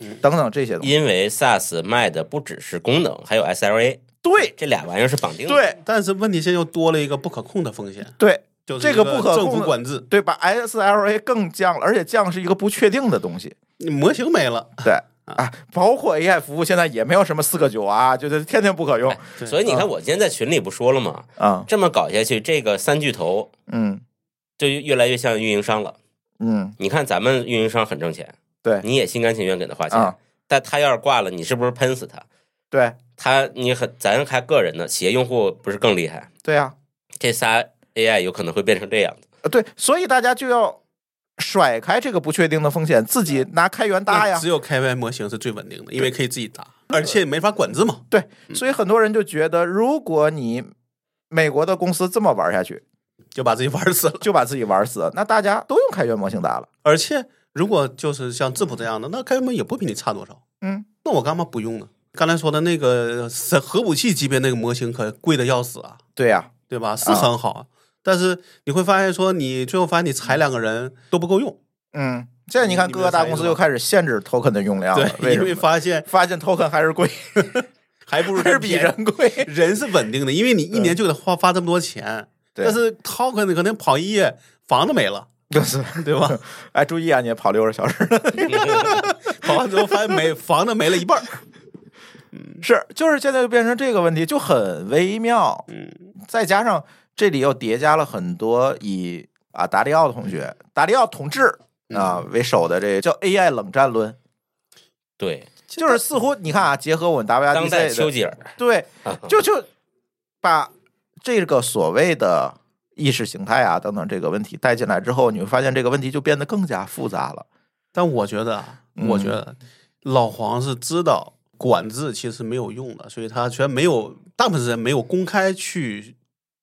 等等这些东西。 因为 SaaS 卖的不只是功能，还有 SLA。 对， 这俩玩意儿是绑定的。 对， 但是问题现在又多了一个不可控的风险。 对， 就是这个不可控政府管制， 对，把 SLA 更降了，而且降是一个不确定的东西， 模型没了。 对啊，包括 AI 服务现在也没有什么4个9啊，就是天天不可用。 所以你看，我今天在群里不说了吗？这么搞下去，这个3巨头，就越来越像运营商了。你看咱们运营商很挣钱， 对， 你也心甘情愿给他花钱，但他要是挂了，你是不是喷死他？ 对。 咱还个人呢，企业用户不是更厉害？ 对啊， 这仨 AI 有可能会变成这样子。 对，所以大家就要甩开这个不确定的风险，自己拿开源搭呀。 只有开源模型是最稳定的，因为可以自己搭，而且没法管制嘛。 对，所以很多人就觉得，如果你美国的公司这么玩下去， 就把自己玩死了， 就把自己玩死了。那大家都用开源模型搭了， 而且如果就是像质谱这样的，那开源模型也不比你差多少。那我干嘛不用呢？刚才说的那个核武器级别那个模型可贵的要死啊！ 对呀， 对吧？是很好，但是你会发现说，你最后发现你裁2个人都不够用。 现在你看各个大公司又开始限制 token 的用量了， 对，因为发现 token 还是贵， 还不如还是比人贵。 人是稳定的，因为你1年就得花这么多钱，但是 token 你可能跑1夜房子没了。对吧？ 哎，注意啊，你跑60小时， 跑完之后发现房子没了一半。 就是现在就变成这个问题，就很微妙。再加上这里又叠加了很多以达利奥同志为首的这个叫 AI 冷战论。 对， 就是似乎你看啊，结合我们 WWDC 当代丘吉尔， 对，就把这个所谓的意识形态等等这个问题带进来之后，你会发现这个问题就变得更加复杂了。 但我觉得老黄是知道管制其实没有用的，所以他全没有，大部分人没有公开去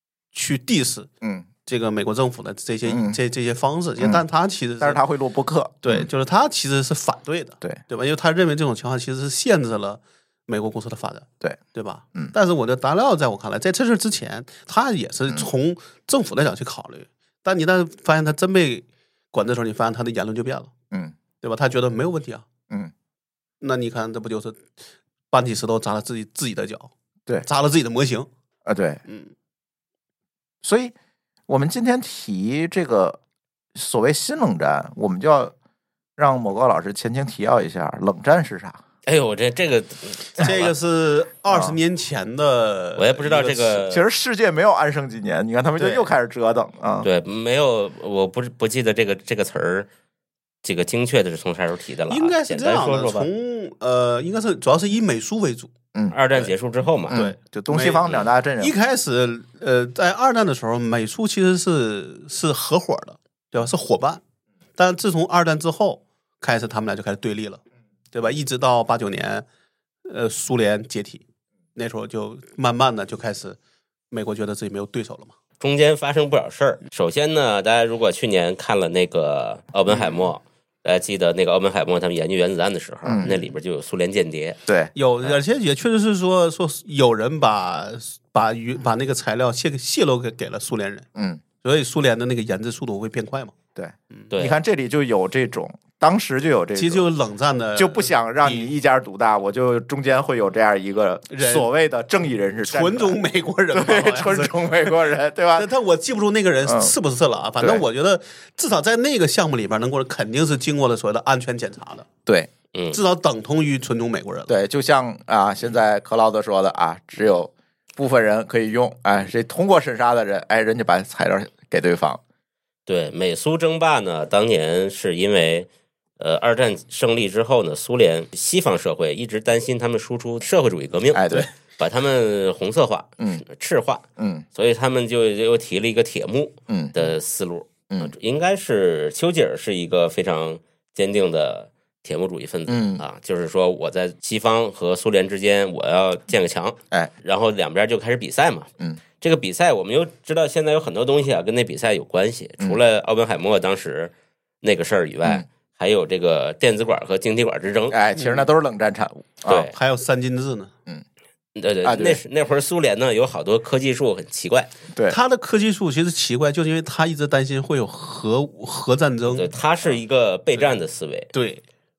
diss 这个美国政府的这些方式，但他其实但是他会录播客， 对，就是他其实是反对的，对吧？因为他认为这种情况其实是限制了美国公司的发展，对吧？但是我的达利奥在我看来，在这事之前，他也是从政府的角度去考虑，但你但发现他真被管制的时候，你发现他的言论就变了，对吧？他觉得没有问题啊，那你看这不就是搬起石头砸了自己的脚， 对， 砸了自己的模型啊，对，所以我们今天提这个所谓新冷战，我们就要让某高老师前情提要一下，冷战是啥？ 哎呦，这个是20年前的， 我也不知道这个。 其实世界没有安生几年，你看他们就又开始折腾啊。 对，没有，我不记得这个词儿，这个精确的是从啥时候提的了？ 应该是这样的，从应该是主要是以美苏为主。 二战结束之后嘛， 对， 就东西方2大阵营。 一开始在2战的时候，美苏其实是合伙的，对吧？是伙伴。但自从2战之后开始，他们俩就开始对立了。对吧？一直到89年，苏联解体，那时候就慢慢的就开始，美国觉得自己没有对手了嘛。 中间发生不少事儿。首先呢，大家如果去年看了那个奥本海默，大家记得那个奥本海默他们研究原子弹的时候，那里边就有苏联间谍。 对， 有，而且也确实是说有人把那个材料泄露给了苏联人，所以苏联的那个研制速度会变快嘛。 对，你看这里就有这种。当时就有这种， 其实就冷战的， 就不想让你一家独大，我就中间会有这样一个所谓的正义人士， 纯种美国人， 对，纯种美国人，对吧？ 但我记不住那个人是不是了啊？反正我觉得至少在那个项目里边，肯定是经过了所谓的安全检查的， 对， 至少等同于纯种美国人。 对，就像现在克劳德说的只有部分人可以用，谁通过审查的人，人家把材料给对方。 对，美苏争霸呢，当年是因为。二战胜利之后呢，苏联西方社会一直担心他们输出社会主义革命， 对， 把他们红色化，赤化，所以他们就又提了一个铁幕的思路，应该是丘吉尔是一个非常坚定的铁幕主义分子，就是说我在西方和苏联之间我要建个墙，然后两边就开始比赛嘛，这个比赛我们又知道现在有很多东西跟那比赛有关系，除了奥本海默当时那个事儿以外。还有这个电子管和晶体管之争， 其实那都是冷战产物。 对， 还有3进制呢。 对，那会儿苏联呢有好多科技树很奇怪。 对， 他的科技树其实奇怪，就是因为他一直担心会有核战争。 对，他是一个备战的思维。 对，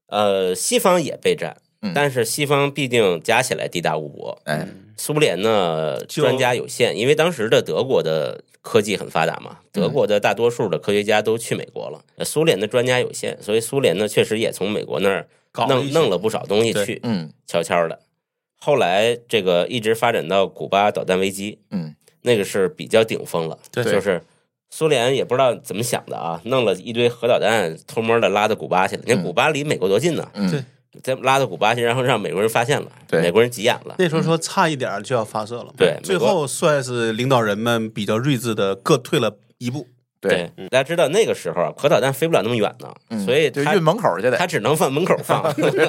西方也备战，但是西方毕竟加起来地大物博，苏联呢专家有限，因为当时的德国的科技很发达嘛，德国的大多数的科学家都去美国了，苏联的专家有限，所以苏联呢确实也从美国那儿弄了不少东西去，悄悄的。后来这个一直发展到古巴导弹危机，那个是比较顶峰了，就是苏联也不知道怎么想的啊，弄了一堆核导弹，偷摸的拉到古巴去了。你看古巴离美国多近呢？再拉到古巴去，然后让美国人发现了，美国人急眼了。 那时候说差一点就要发射了嘛， 对， 最后算是领导人们比较睿智的，各退了一步。 对，大家知道那个时候啊，核导弹飞不了那么远呢，所以就运门口去的， 他只能放门口放。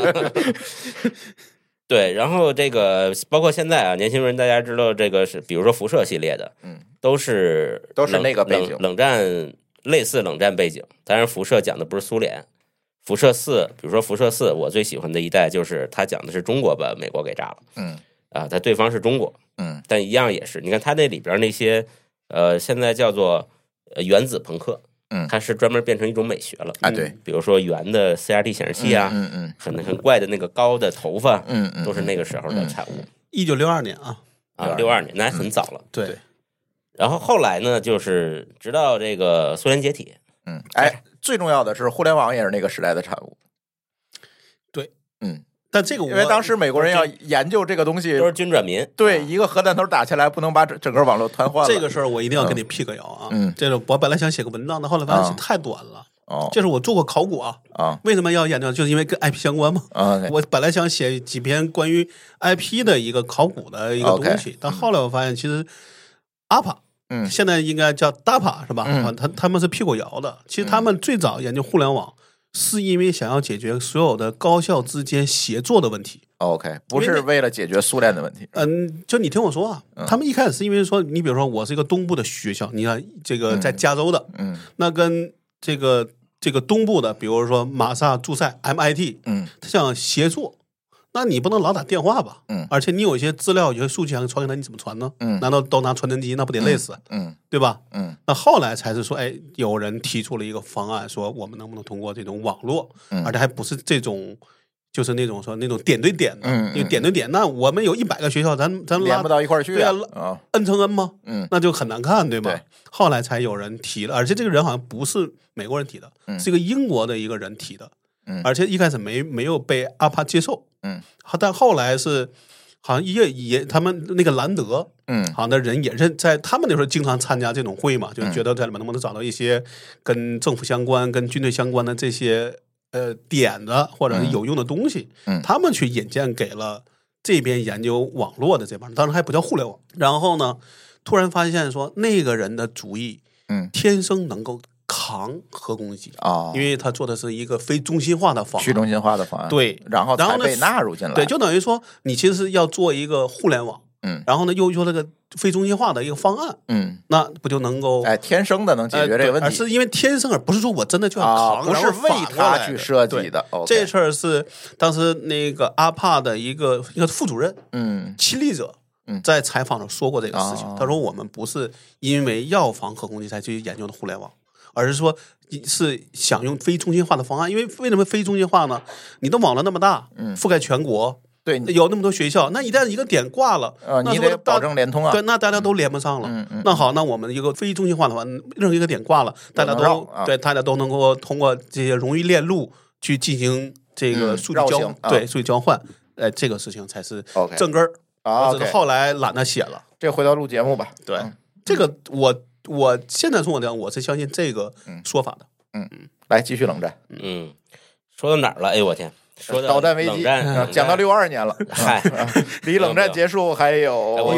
对，然后这个包括现在啊，年轻人大家知道这个是，比如说辐射系列的，都是那个背景， 冷战类似冷战背景。当然，辐射讲的不是苏联，辐射4，比如说辐射4，我最喜欢的一代就是他讲的是中国把美国给炸了，他对方是中国，但一样也是，你看他那里边那些现在叫做原子朋克。它是专门变成一种美学了对， 比如说圆的 CRT 显示器啊，很怪的那个高的头发，都是那个时候的产物。 1962年啊 ，62年，那还很早了。 对。 然后后来呢，就是直到这个苏联解体， 最重要的是互联网也是那个时代的产物。 对，但这个因为当时美国人要研究这个东西， 都是军转民， 对，一个核弹头打起来，不能把整个网络瘫痪了。 这个事儿我一定要跟你辟个谣啊！这个我本来想写个文章的，后来发现太短了。就是我做过考古啊，为什么要研究？就是因为跟 IP 相关嘛。我本来想写几篇关于 IP 的一个考古的一个东西，但后来我发现其实 ARPA，现在应该叫 DARPA 是吧？他们是辟过谣的。其实他们最早研究互联网。是因为想要解决所有的高校之间协作的问题。 OK， 不是为了解决苏联的问题。 就你听我说啊，他们一开始是因为说，你比如说我是一个东部的学校，你看这个在加州的，那跟这个东部的，比如说马萨诸塞 MIT，他想协作。那你不能老打电话吧？而且你有一些资料、有些数据想传给他，你怎么传呢？难道都拿传真机？那不得累死？对吧？那后来才是说，有人提出了一个方案，说我们能不能通过这种网络，而且还不是这种，就是那种说那种点对点的，因为点对点，那我们有100个学校，咱连不到一块儿去， 对啊，N 乘 N 吗？那就很难看，对吧？ 对。 后来才有人提了，而且这个人好像不是美国人提的，是一个英国的一个人提的。而且一开始没有被阿帕接受，但后来是好像也他们那个兰德，好像的人也是在他们那时候经常参加这种会嘛，就觉得在里面能不能找到一些跟政府相关、跟军队相关的这些点子或者有用的东西，他们去引荐给了这边研究网络的这帮人，当时还不叫互联网。然后呢，突然发现说那个人的主意，天生能够扛核攻击啊， 因为他做的是一个非中心化的方案， 去中心化的方案， 对， 然后才被纳入进来， 对，就等于说你其实是要做一个互联网，然后呢又做那个非中心化的一个方案，那不就能够天生的能解决这个问题， 而是因为天生，而不是说我真的就要扛， 不是为他去设计的。 这事儿是当时那个阿帕的一个副主任，亲历者。在采访中说过这个事情，他说我们不是因为要防核攻击才去研究的互联网，而是说是想用非中心化的方案。因为为什么非中心化呢？你的网络那么大，覆盖全国， 对， 有那么多学校，那一旦一个点挂了， 你得保证连通啊。 对，那大家都连不上了。那好，那我们一个非中心化的话，任何一个点挂了，大家都对，大家都能够通过这些容易链路去进行这个数据数据交换。这个事情才是正根儿。后来懒得写了， 这回头录节目吧。 对，这个我现在从我讲，我是相信这个说法的。 来继续冷战。 说到哪儿了？哎呦我天，说到导弹危机，讲到62年了。 嗨， 离冷战结束还有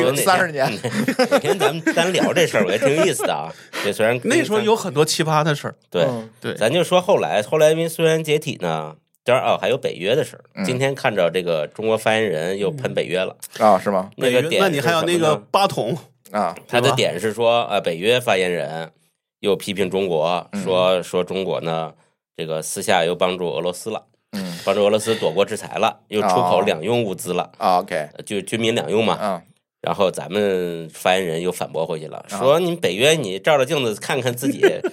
30年。 哪天咱聊这事儿，我觉得挺有意思的啊。这虽然那时候有很多奇葩的事儿， 对，咱就说后来因为苏联解体呢。当然还有北约的事儿。今天看着这个中国发言人又喷北约了是吗？ 那个点， 那你还有那个巴统他的点是说北约发言人又批评中国，说中国呢这个私下又帮助俄罗斯了，帮助俄罗斯躲过制裁了，又出口两用物资了 ，OK， 就军民两用嘛，然后咱们发言人又反驳回去了，说你北约你照照镜子看看自己。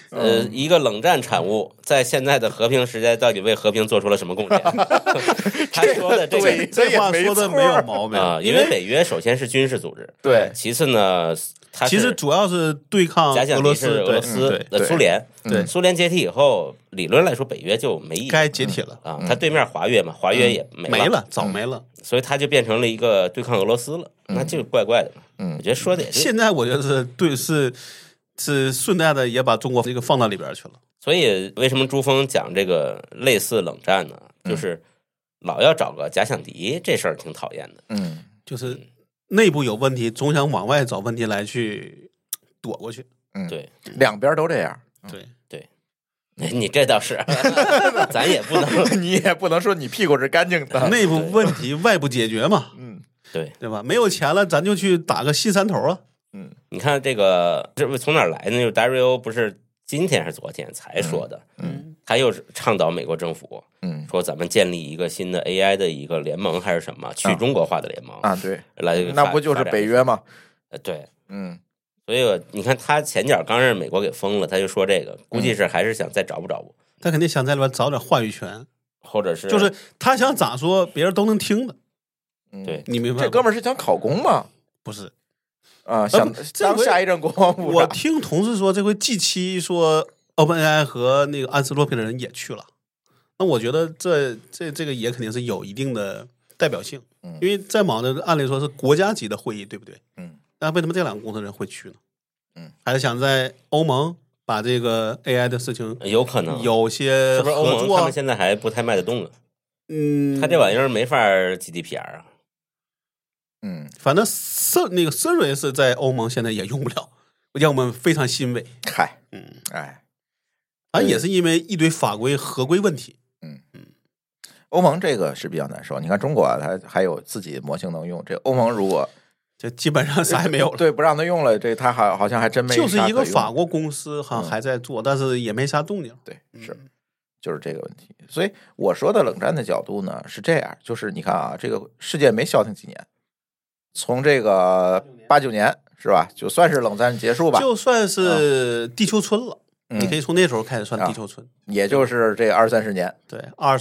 一个冷战产物，在现在的和平时代，到底为和平做出了什么贡献？他说的这话说的没有毛病啊，因为北约首先是军事组织， 对， 其次呢，它其实主要是对抗俄罗斯、 苏联。对，苏联解体以后，理论来说北约就没意义， 该解体了啊。他对面华约嘛，华约也没了，早没了， 所以他就变成了一个对抗俄罗斯了，那就怪怪的嘛。我觉得说的也是。 现在我觉得是顺带的也把中国这个放到里边去了。 所以为什么朱峰讲这个类似冷战呢？就是老要找个假想敌，这事儿挺讨厌的。 就是内部有问题，总想往外找问题来去躲过去。 对， 两边都这样。 对， 你这倒是，咱也不能， 你也不能说你屁股是干净的。 内部问题外部解决嘛。对吧？没有钱了，咱就去打个新山头啊。 你看这个，这从哪儿来的呢？就是 Dario 不是今天还是昨天才说的，他又是倡导美国政府，说咱们建立一个新的 AI 的一个联盟还是什么去中国化的联盟啊？对， 来那不就是北约吗？ 对，所以你看他前脚刚让美国给封了，他就说这个，估计是还是想再找补找补， 他肯定想在里边找点话语权， 或者是就是他想咋说别人都能听的。 对， 你明白？ 这哥们儿是想考公吗？ 不是。 想当下一任国防部长。 我听同事说，这回 G7 说 OpenAI 和那个安斯洛皮的人也去了。那我觉得这个也肯定是有一定的代表性，因为在网的按理说是国家级的会议，对不对？那为什么这两个公司的人会去呢？还是想在欧盟把这个 AI 的事情有可能有些合作， 是不是欧盟他们现在还不太卖得动呢？他这玩意儿没法 GDPR 啊。 反正那个深瑞是在欧盟现在也用不了，让我们非常欣慰。 嗨， 也是因为一堆法规合规问题。 欧盟这个是比较难受。你看中国啊，它还有自己模型能用，这欧盟如果就基本上啥也没有了。 对，不让他用了，这他好像还真没啥可用。 就是一个法国公司好像还在做，但是也没啥动静。 对，就是这个问题。所以我说的冷战的角度呢是这样，就是你看啊，这个世界没消停几年。从这个89年是吧，就算是冷战结束吧， 就算是地球村了。你可以从那时候开始算地球村， 也就是这20-30年， 对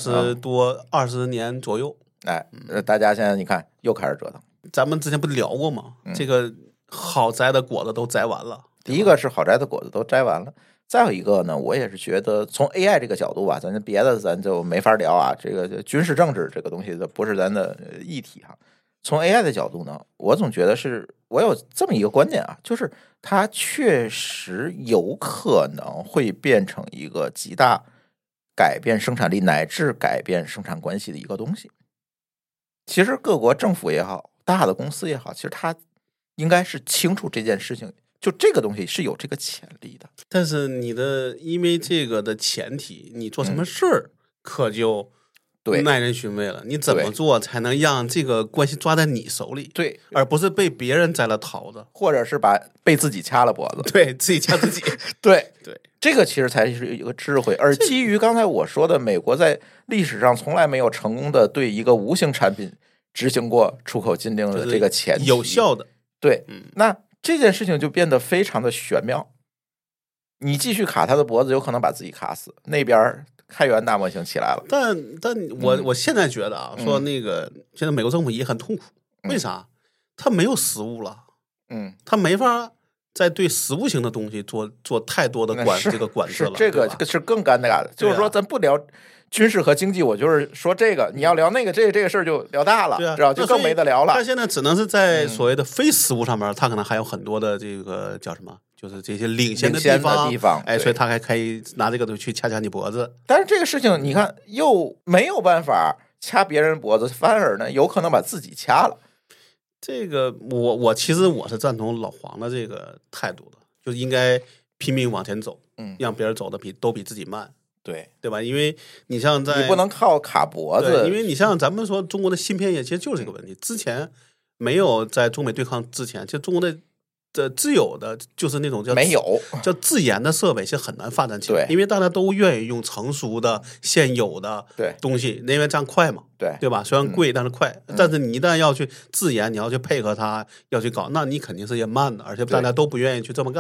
，20年左右。 大家现在你看又开始折腾。 咱们之前不聊过吗？这个好摘的果子都摘完了。 第一个是好摘的果子都摘完了，再有一个呢，我也是觉得从 AI 这个角度吧，咱别的咱就没法聊啊。这个军事政治这个东西不是咱的议题哈。从 AI 的角度呢，我总觉得我有这么一个观点啊，就是它确实有可能会变成一个极大改变生产力乃至改变生产关系的一个东西。其实各国政府也好，大的公司也好，其实它应该是清楚这件事情，就这个东西是有这个潜力的。 但是因为这个的前提，你做什么事儿可就耐人寻味了。你怎么做才能让这个关系抓在你手里？ 对， 而不是被别人摘了桃子， 或者是被自己掐了脖子。 对，自己掐自己。 对，这个其实才是一个智慧。而基于刚才我说的，美国在历史上从来没有成功的对一个无形产品执行过出口禁令的这个前提， 有效的。 对，那这件事情就变得非常的玄妙。你继续卡他的脖子，有可能把自己卡死。那边开源大模型起来了， 但我现在觉得啊，说那个现在美国政府也很痛苦，为啥？他没有实物了，他没法再对实物型的东西做太多的这个管制了。 这个是更尴尬的，就是说咱不聊军事和经济，我就是说这个，你要聊那个，这个事儿就聊大了，知道就更没得聊了。 他现在只能是在所谓的非实物上面，他可能还有很多的这个叫什么？就是这些领先的地方，所以他还可以拿这个去掐你脖子。 但是这个事情，你看又没有办法掐别人脖子，反而呢有可能把自己掐了。 这个我其实我是赞同老黄的这个态度的，就是应该拼命往前走，让别人走的都比自己慢，对吧？因为你像你不能靠卡脖子， 因为你像咱们说中国的芯片业其实就是这个问题。之前没有在中美对抗之前，其实中国的自有的就是那种叫自研的设备是很难发展起来，因为大家都愿意用成熟的现有的东西，因为这样快嘛，对吧？虽然贵，但是快。但是你一旦要去自研，你要去配合它，要去搞，那你肯定是也慢的，而且大家都不愿意去这么干。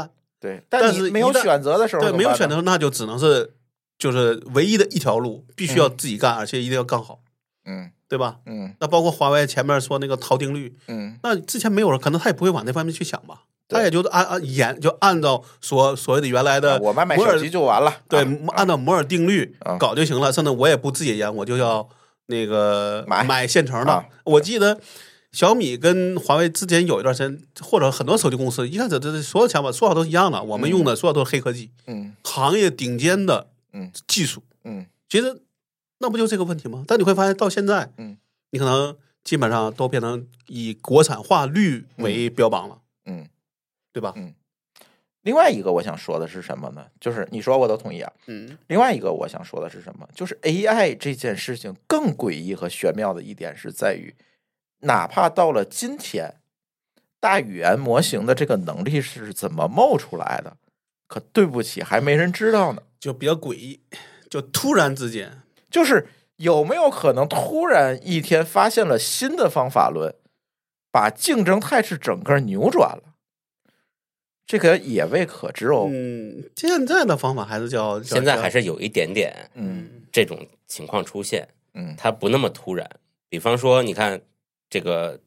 对，但是没有选择的时候， 对，没有选择，那就只能是就是唯一的一条路，必须要自己干，而且一定要干好。对吧？那包括华为前面说那个陶定律，那之前没有人，可能他也不会往那方面去想吧，他也就按照所谓的原来的我买手机就完了， 对，按照摩尔定律搞就行了，甚至我也不自己研，我就要那个买现成的。我记得小米跟华为之前有一段时间，或者很多手机公司一开始这所有想法说好都是一样的，我们用的所有都是黑科技，行业顶尖的技术，其实。那不就这个问题吗？但你会发现到现在，你可能基本上都变成以国产化率为标榜了，对吧？ 另外一个我想说的是什么呢？就是你说我都同意啊，另外一个我想说的是什么？就是 AI 这件事情更诡异和玄妙的一点是在于，哪怕到了今天，大语言模型的这个能力是怎么冒出来的，可对不起，还没人知道呢， 就比较诡异，就突然之间。 就是有没有可能突然一天发现了新的方法论，把竞争态势整个扭转了？这个也未可知哦。 现在的方法还是现在还是有一点点这种情况出现，它不那么突然。比方说，你看这个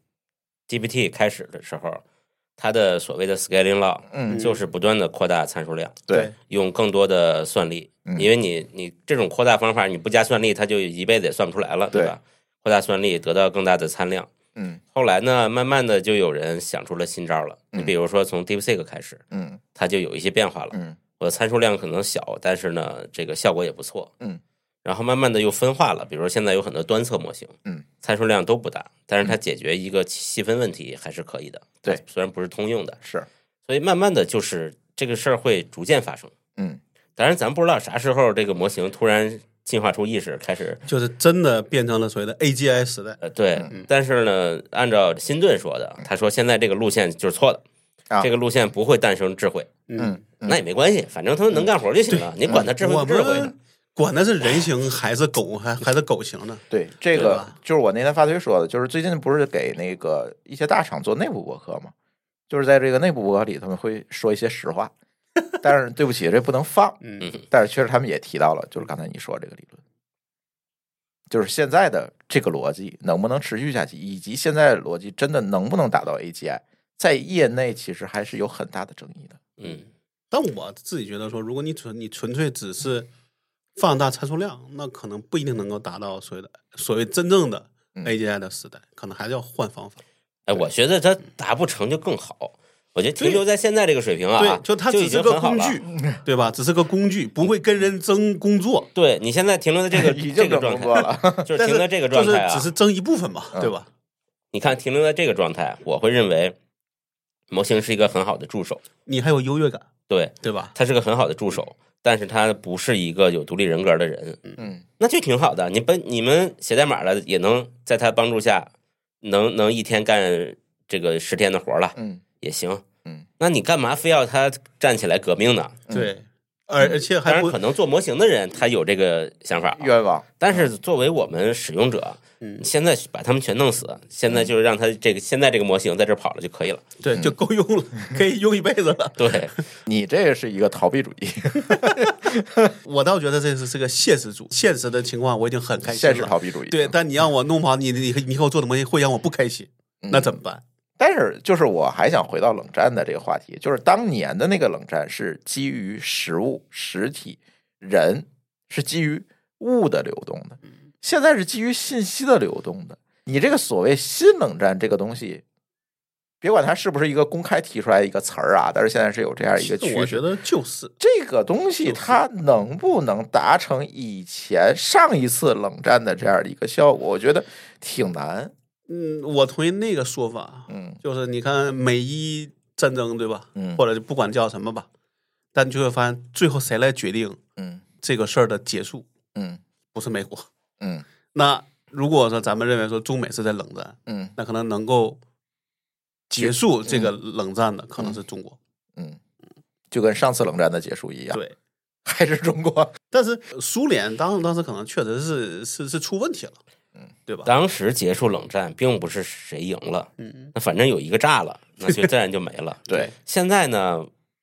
GPT 开始的时候，它的所谓的 scaling law，就是不断的扩大参数量， 对， 用更多的算力。因为你这种扩大方法，你不加算力，它就一辈子也算不出来了，对吧？扩大算力得到更大的参量。后来呢，慢慢的就有人想出了新招了。你比如说从 DeepSeek 开始，它就有一些变化了。我的参数量可能小，但是呢，这个效果也不错。然后慢慢的又分化了，比如说现在有很多端侧模型，参数量都不大，但是它解决一个细分问题还是可以的。 对， 虽然不是通用的， 是， 所以慢慢的就是这个事儿会逐渐发生。当然咱不知道啥时候这个模型突然进化出意识，开始就是真的变成了所谓的 AGI 时代。 对，但是呢，按照辛顿说的，他说现在这个路线就是错的，这个路线不会诞生智慧。那也没关系，反正他们能干活就行了，你管他智慧不智慧呢？ 管他是人形还是狗还是狗形呢？ 对，这个就是我那天发推说的，就是最近不是给那个一些大厂做内部博客嘛，就是在这个内部博客里，他们会说一些实话。但是对不起，这不能放。但是确实他们也提到了，就是刚才你说这个理论，就是现在的这个逻辑能不能持续下去，以及现在的逻辑真的能不能达到 AGI， 在业内其实还是有很大的争议的。 但我自己觉得说，如果你纯粹只是放大参数量，那可能不一定能够达到所谓真正的 AGI 的时代，可能还是要换方法。 我觉得它达不成就更好。我觉得停留在现在这个水平啊， 对，就它只是个工具，对吧？只是个工具，不会跟人争工作。 对，你现在停留在这个已经状态了，就是停留在这个状态啊， 只是争一部分嘛，对吧？ 你看，停留在这个状态，我会认为模型是一个很好的助手， 你还有优越感， 对吧？ 它是个很好的助手，但是它不是一个有独立人格的人。那就挺好的。你们写代码了，也能在他帮助下，能一天干这个10天的活了，也行。那你干嘛非要他站起来革命呢？ 对，而且还当然可能做模型的人他有这个想法愿望， 但是作为我们使用者，现在把他们全弄死，现在就是让他现在这个模型在这跑了就可以了， 对，就够用了，可以用一辈子了。 对， 你这个是一个逃避主义， 我倒觉得这是个现实的情况，我已经很开心了。 现实逃避主义， 对，但你让我弄跑你给我做的模型会让我不开心，那怎么办？ 但是，就是我还想回到冷战的这个话题，就是当年的那个冷战是基于实物、实体、人，是基于物的流动的，现在是基于信息的流动的。你这个所谓新冷战这个东西，别管它是不是一个公开提出来的一个词儿啊，但是现在是有这样一个趋势。 我觉得就是这个东西，它能不能达成以前上一次冷战的这样的一个效果？我觉得挺难。 我同意那个说法。就是你看美伊战争，对吧？或者不管叫什么吧，但你就会发现最后谁来决定这个事儿的结束？不是美国。那如果说咱们认为说中美是在冷战，那可能能够结束这个冷战的可能是中国。 就跟上次冷战的结束一样。 对， 还是中国。 但是苏联当时可能确实是出问题了。对吧？ 当时结束冷战并不是谁赢了，那反正有一个炸了，那就自然就没了。 对， 现在呢，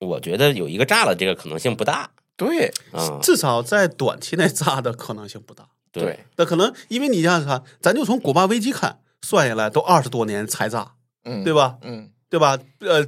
我觉得有一个炸了，这个可能性不大。 对， 至少在短期内炸的可能性不大。 对， 那可能因为你想想看，咱就从古巴危机看，算下来都20多年才炸，对吧？对吧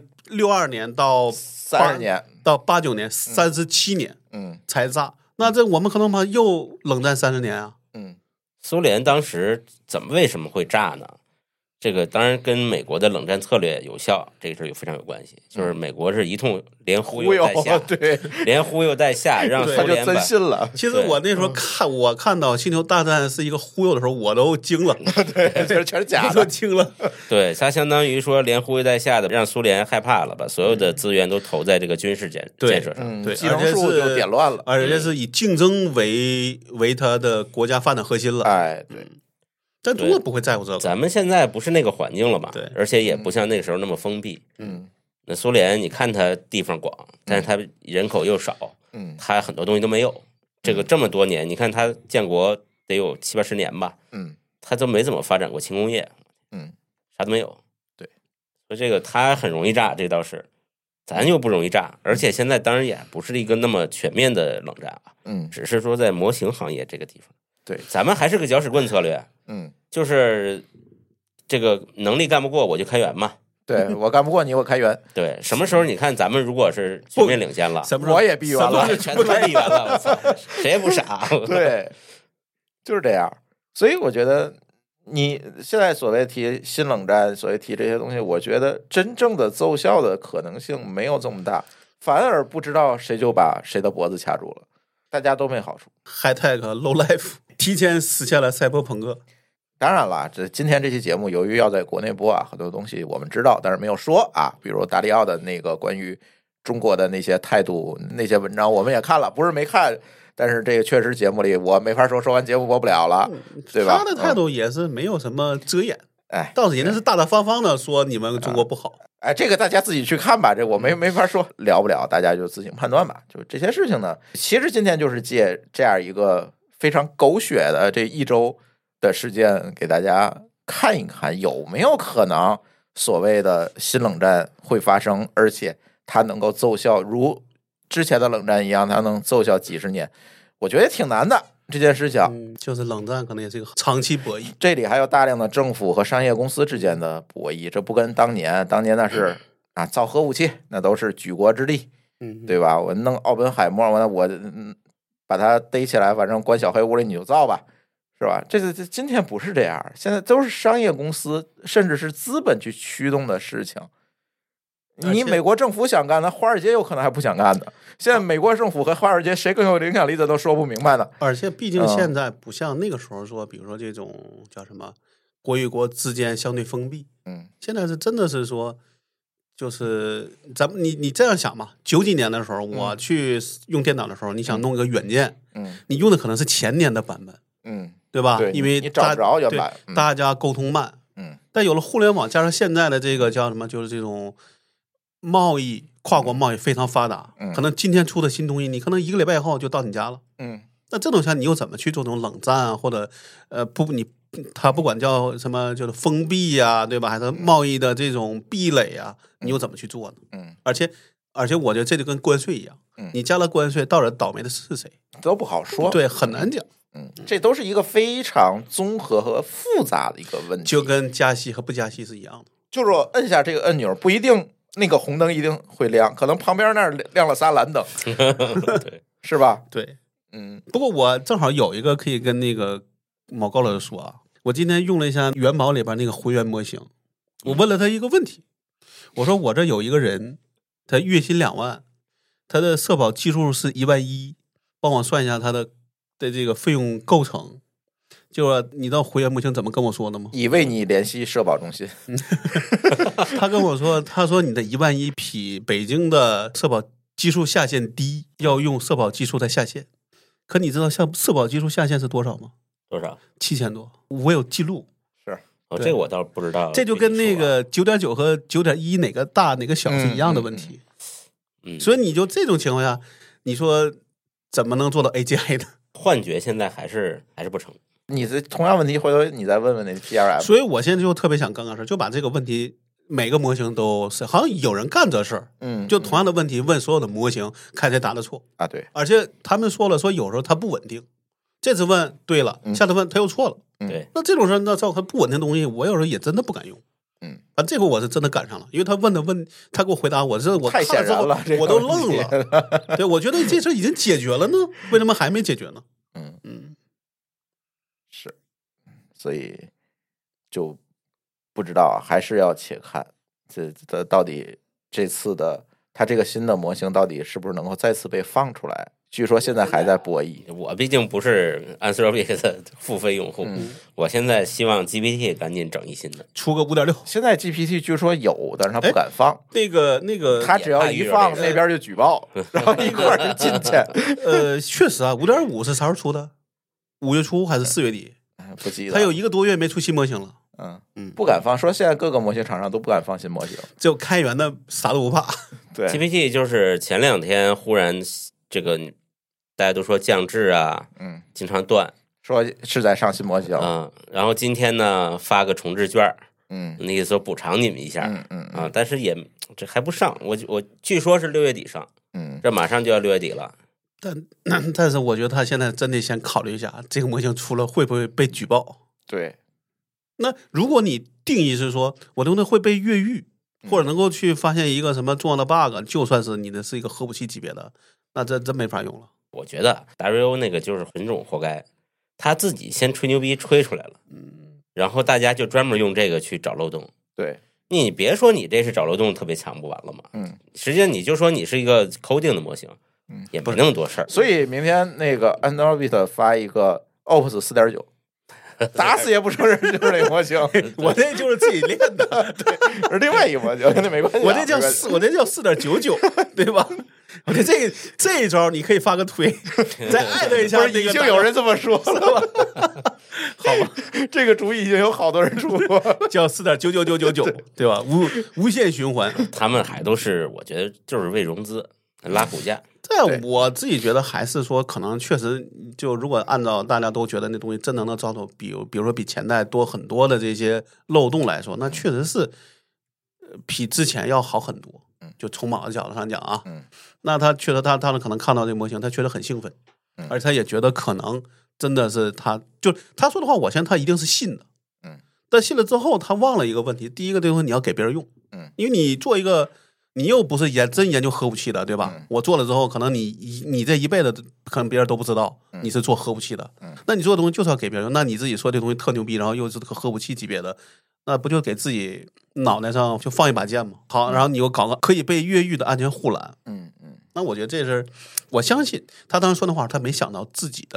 ？62年到 30年到89年，37年，才炸。那这我们可能嘛又冷战30年啊。 苏联当时为什么会炸呢？这个当然跟美国的冷战策略有效，这个事非常有关系。就是美国是一通连忽悠带吓， 对， 连忽悠带吓，让苏联真信了。 其实我那时候看到《星球大战》是一个忽悠的时候，我都惊了。 对，全是假的， 惊了。 对，他相当于说连忽悠带吓的，让苏联害怕了，把所有的资源都投在这个军事建设上。 对， 技能树就点乱了， 而且是以竞争为他的国家发展核心了。 哎，对。 但中国不会在乎这个， 咱们现在不是那个环境了嘛？ 对， 而且也不像那个时候那么封闭。那苏联你看它地方广，但是它人口又少，它很多东西都没有。这么多年，你看它建国得有70、80年吧，它都没怎么发展过轻工业，啥都没有。 对， 所以这个它很容易炸，这倒是，咱又不容易炸，而且现在当然也不是一个那么全面的冷战啊，只是说在模型行业这个地方， 对， 咱们还是个搅屎棍策略。就是这个能力干不过我就开源嘛， 对我干不过你我开源。 对，什么时候你看咱们如果是全面领先了， 我也闭源了， 全都闭源了，我操，谁也不傻。 对，就是这样。所以我觉得你现在所谓提新冷战，所谓提这些东西，我觉得真正的奏效的可能性没有这么大，反而不知道谁就把谁的脖子掐住了，大家都没好处。 High Tech Low Life 提前实现了赛博朋克。 当然了，今天这期节目由于要在国内播啊，很多东西我们知道，但是没有说啊。比如达里奥的那个关于中国的那些态度，那些文章我们也看了，不是没看，但是这个确实节目里我没法说完节目播不了了，对吧？ 他的态度也是没有什么遮掩，倒是人家是大大方方的说你们中国不好。 这个大家自己去看吧，这我没法说，聊不了，大家就自行判断吧。就这些事情呢，其实今天就是借这样一个非常狗血的这一周的事件给大家看一看，有没有可能所谓的新冷战会发生，而且它能够奏效如之前的冷战一样，它能奏效几十年，我觉得也挺难的这件事情。 就是冷战可能也是一个长期博弈， 这里还有大量的政府和商业公司之间的博弈，这不跟当年那是造核武器那都是举国之力，对吧？我弄奥本海默，我把他逮起来，反正关小黑屋里你就造吧，是吧？这今天不是这样，现在都是商业公司甚至是资本去驱动的事情。你美国政府想干，那华尔街有可能还不想干的。现在美国政府和华尔街谁更有影响力的都说不明白呢。 而且毕竟现在不像那个时候说，比如说这种叫什么国与国之间相对封闭，现在是真的是说，就是咱们你这样想嘛，90几年的时候，我去用电脑的时候，你想弄一个软件，你用的可能是前年的版本，对吧？ 对， 因为你找不着原版， 大家沟通慢，但有了互联网，加上现在的这个叫什么，就是这种贸易，跨国贸易非常发达，可能今天出的新东西，你可能1个礼拜以后就到你家了，那这种情况你又怎么去做这种冷战啊，或者他不管叫什么，就是封闭呀，对吧？还是贸易的这种壁垒啊，你又怎么去做呢？而且我觉得这就跟关税一样，你加了关税，到底倒霉的是谁都不好说， 对，很难讲。 这都是一个非常综合和复杂的一个问题， 就跟加息和不加息是一样的。 就是我摁下这个按钮，不一定那个红灯一定会亮，可能旁边那儿亮了仨蓝灯， 对， 是吧？ 对，不过我正好有一个可以跟那个某高老师说啊，我今天用了一下元宝里边那个回源模型，我问了他一个问题，我说我这有一个人，他月薪2万，他的社保基数是11000，帮我算一下他的这个费用构成。就是你知道回源模型怎么跟我说的吗？ 已为你联系社保中心。 他跟我说，他说你的11000比北京的社保基数下限低，要用社保基数在下限。可你知道像社保基数下限是多少吗？ 多少 ？7000多，我有记录。 是这个我倒不知道。 这就跟那个9.9和9.1哪个大哪个小是一样的问题。所以你就这种情况下，你说怎么能做到 AGI 呢？ 幻觉现在还是不成。 你这同样问题，回头你再问问那 PRM。 所以我现在就特别想刚刚说，就把这个问题每个模型都是，好像有人干这事儿，就同样的问题问所有的模型，看谁答的错啊。对， 而且他们说了，说有时候它不稳定，这次问对了，下次问他又错了。 对， 那这种事，那照他不稳定的东西，我有时候也真的不敢用。这回我是真的赶上了，因为他问的他给我回答，我太显然了， 我都愣了。对，我觉得这事已经解决了呢，为什么还没解决呢？ 是，所以就不知道，还是要且看这到底这次的它这个新的模型到底是不是能够再次被放出来。据说现在还在博弈。 我毕竟不是 Anthropic 的付费用户，我现在希望 GPT 赶紧整一新的， 出个 5.6。 现在 GPT 据说有，但是他不敢放。 那个， 他只要一放，那边就举报，然后一块儿进去。 确实啊，5.5是啥时候出的？5月初还是4月底？ 不记得。 他有1个多月没出新模型了。 不敢放，说现在各个模型厂商都不敢放新模型， 只有开源的啥都不怕。 对 ，GPT 就是前2天忽然这个大家都说降质啊，经常断， 说是在上新模型， 然后今天呢发个重置券，那意思说补偿你们一下，但是也这还不上，我据说是6月底上，这马上就要6月底了。 但是我觉得他现在真得先考虑一下，这个模型出了会不会被举报？ 对。 那如果你定义是说我的东西会被越狱，或者能够去发现一个什么重要的 bug， 就算是你的是一个核武器级别的，那这真没法用了。 我觉得 WO 那个就是混种活该，他自己先吹牛逼吹出来了，然后大家就专门用这个去找漏洞。 对， 你别说你这是找漏洞特别强不完了吗？实际上你就说你是一个 coding 的模型，也没那么多事儿。 所以明天那个 Anthropic 发一个 Opus 4.9。打死也不承认就是那个模型， 我这就是自己练的， 对，是另外一个模型，跟那没关系。 我这叫4.99，对吧？我这一招你可以发个推，再艾特一下。 已经有人这么说了吧？好吧，这个主意已经有好多人出过， 叫4.99999，对吧？无限循环。 他们还都是，我觉得就是为融资拉股价。 但我自己觉得还是说，可能确实就如果按照大家都觉得那东西真能造出比如说比前代多很多的这些漏洞来说，那确实是比之前要好很多。就从某个角度上讲啊，那他确实他可能看到这个模型，他觉得很兴奋，而且他也觉得可能真的是他说的话，我相信他一定是信的。但信了之后，他忘了一个问题，第一个就是你要给别人用，因为你做一个。你又不是真研究核武器的，对吧？我做了之后，可能你这一辈子可能别人都不知道你是做核武器的。那你做的东西就是要给别人，那你自己说这东西特牛逼，然后又是个核武器级别的，那不就给自己脑袋上就放一把剑吗？好，然后你又搞个可以被越狱的安全护栏。那我觉得这是我相信他当时说的话，他没想到自己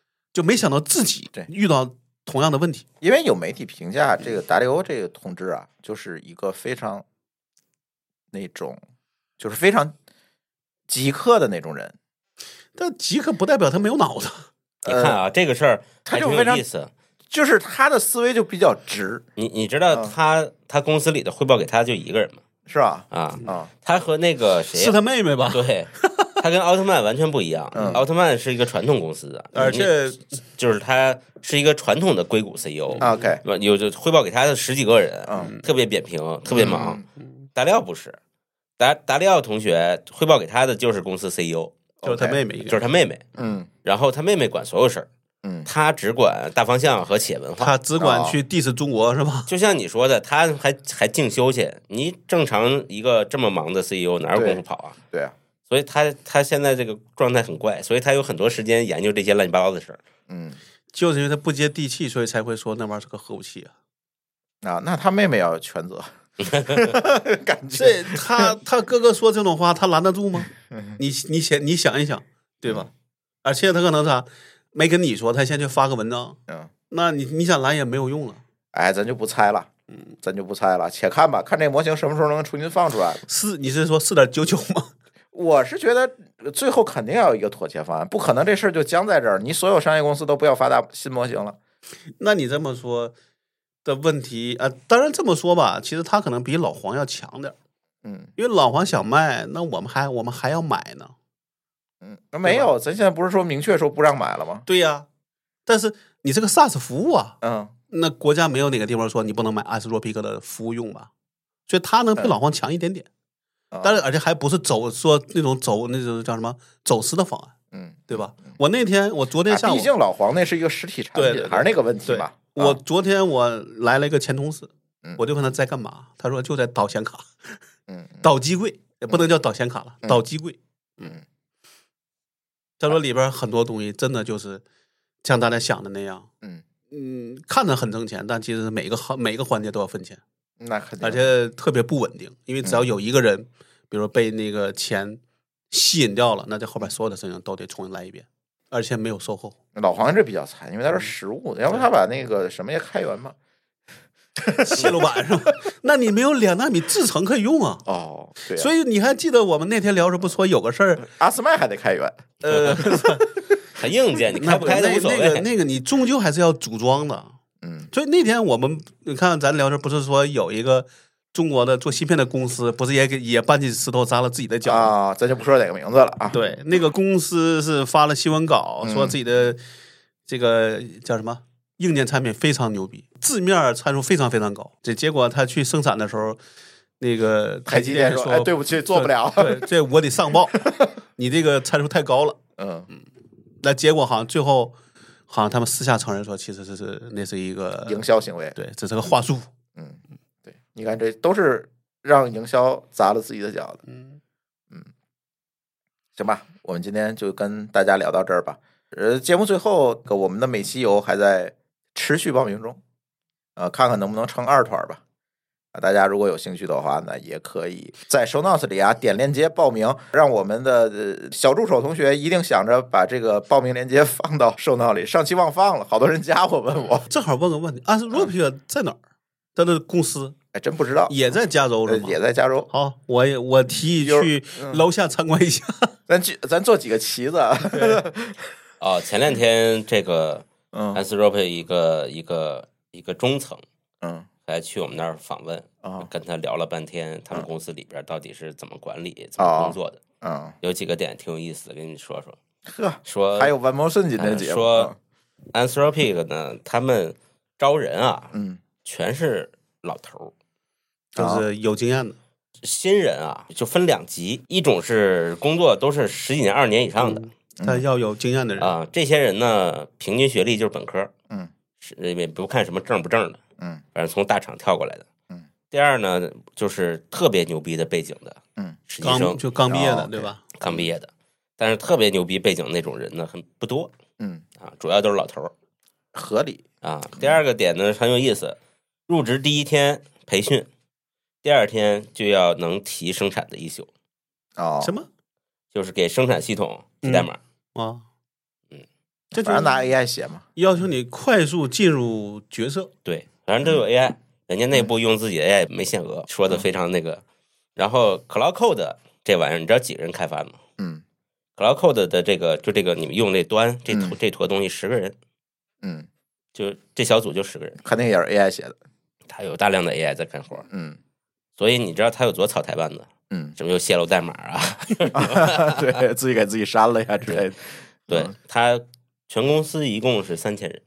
遇到同样的问题。 因为有媒体评价这个达利欧这个同志啊，就是一个非常。那种就是非常极客的那种人， 但极客不代表他没有脑子。 你看啊，这个事儿他就非常有意思，就是他的思维就比较直。 你知道他公司里的汇报给他就一个人吗？ 是吧？ 他和那个谁是他妹妹吧？ 对，他跟奥特曼完全不一样。奥特曼是一个传统公司的， 而且就是他是一个传统的硅谷 CEO。 OK， 有就汇报给他的10几个人，特别扁平，特别忙。达利奥不是。达利奥同学汇报给他的就是公司 CEO， 就是他妹妹， 就是他妹妹。然后他妹妹管所有事儿，他只管大方向和企业文化， 他只管去 diss 中国是吧？ 就像你说的，他还净休去。你正常一个这么忙的 CEO 哪有功夫跑啊？ 对啊， 所以他现在这个状态很怪，所以他有很多时间研究这些乱七八糟的事儿。 就是因为他不接地气，所以才会说那玩意儿是个核武器啊。那他妹妹要全责。 感觉他哥哥说这种话，他拦得住吗？你想一想，对吧？而且他可能他没跟你说，他先去发个文章，那你想拦也没有用了。 哎，咱就不猜了，咱就不猜了，且看吧，看这模型什么时候能重新放出来。 你是说4.99吗？ 我是觉得最后肯定要有一个妥协方案，不可能这事儿就僵在这儿。你所有商业公司都不要发新模型了。 那你这么说的问题当然这么说吧，其实他可能比老黄要强点。因为老黄想卖，那我们还要买呢。 没有，咱现在不是说明确说不让买了吗？ 对呀，但是你这个 SaaS 服务啊，那国家没有哪个地方说你不能买Anthropic的服务用吧？ 所以他能比老黄强一点点。但是而且还不是说那种叫什么走私的方案，对吧？我昨天下午， 毕竟老黄那是一个实体产品， 对， 还是那个问题嘛。 我昨天来了一个前同事，我就问他在干嘛，他说就在导显卡，导机柜也不能叫导显卡了，导机柜，他说里边很多东西真的就是像大家想的那样，看着很挣钱，但其实每个环节都要分钱。 那肯定， 而且特别不稳定，因为只要有一个人，比如说被那个钱吸引掉了，那这后边所有的事情都得重新来一遍，而且没有售后。 老黄这比较惨，因为他是实物的，要不他把那个什么也开源嘛， 泄露版是吧？那你没有2纳米制程可以用啊。 哦，对、啊。 所以你还记得我们那天聊时不说有个事儿， 阿斯麦还得开源， 它硬件你开不开的无所谓。 那个你终究还是要组装的。所以那天你看咱聊着不是说有一个中国的做芯片的公司，不是也搬起石头砸了自己的脚啊？咱就不说哪个名字了啊。 对，那个公司是发了新闻稿，说自己的这个叫什么硬件产品非常牛逼，字面参数非常非常高。结果他去生产的时候，那个台积电说：“哎，对不起，做不了。 对，这我得上报，你这个参数太高了。”那结果好像最后。好像他们私下承认说，其实那是一个营销行为， 对，这是个话术。 对，你看这都是让营销砸了自己的脚的。行吧，我们今天就跟大家聊到这儿吧。节目最后，我们的美西游还在持续报名中，看看能不能成2团吧。大家如果有兴趣的话呢，也可以在 show notes 里点链接报名，让我们的小助手同学一定想着把这个报名链接放到 show notes 里。上期忘放了，好多人加我问我， 正好问个问题，Anthropic 在哪儿？他的公司哎，真不知道， 也在加州是吗？ 也在加州。 好，我提议去楼下参观一下， 咱做几个旗子。 哦，前2天这个Anthropic 一个中层，还去我们那儿访问，跟他聊了半天，他们公司里边到底是怎么管理、怎么工作的。有几个点挺有意思的，跟你说说。说还有万谋顺今天节目说 Anthropic 呢，他们招人啊，全是老头， 就是有经验的。 新人啊，就分2级，一种是工作都是10几年、20年以上的， 但要有经验的人啊。这些人呢，平均学历就是本科，也不看什么证不证的。反正从大厂跳过来的。第二呢，就是特别牛逼的背景的，实习生就刚毕业的，对吧？ 刚毕业的，但是特别牛逼背景那种人呢，很不多。主要都是老头儿， 合理啊。第2个点呢很有意思，入职第1天培训，第2天就要能提生产的一宿。 什么？ 就是给生产系统提代码这反正拿 AI 写嘛， 要求你快速进入角色。 对，反正都有 AI，人家内部用自己的 AI 没限额，说的非常那个。然后 Cloud Code 这玩意儿，你知道几个人开发的吗？Cloud Code 的这个你们用这端这坨东西10个人，就这小组就10个人， 肯定也是 AI 写的， 他有大量的 AI 在干活，所以你知道他有多草台班子，什么又泄露代码啊， 对自己给自己删了呀之类的， 对他全公司一共是3000人，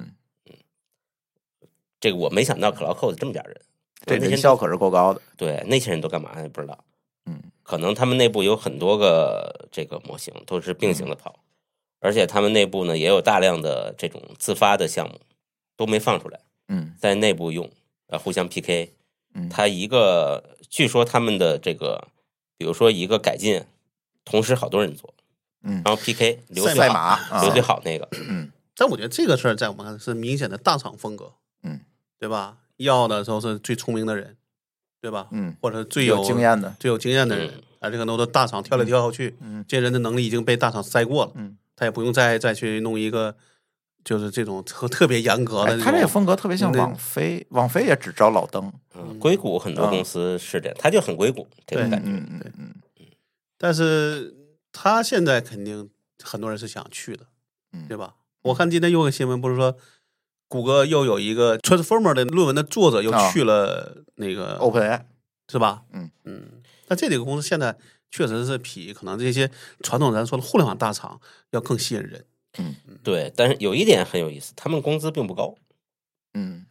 这个我没想到 Cloud Code 这么点人， 这人效可是够高的， 对那些人都干嘛也不知道，可能他们内部有很多个这个模型都是并行的跑，而且他们内部呢也有大量的这种自发的项目都没放出来，在内部用互相 PK，他据说他们的这个比如说一个改进同时好多人做，然后 PK 流最好流最好那个， 但我觉得这个事儿在我们看是明显的大厂风格，对吧？要的都是最聪明的人，对吧？或者最有经验的人，这个都是大厂跳来跳去，这些人的能力已经被大厂筛过了，他也不用再去弄一个就是这种特别严格的。 他这个风格特别像网飞，网飞也只招老登， 硅谷很多公司是这样，他就很硅谷这种感觉， 但是他现在肯定很多人是想去的，对吧？我看今天有个新闻，不是说谷歌又有一个 Transformer 的论文的作者又去了那个 OpenAI， 是吧？但这几个公司现在确实是比可能这些传统咱说的互联网大厂要更吸引人。 对，但是有一点很有意思，他们工资并不高。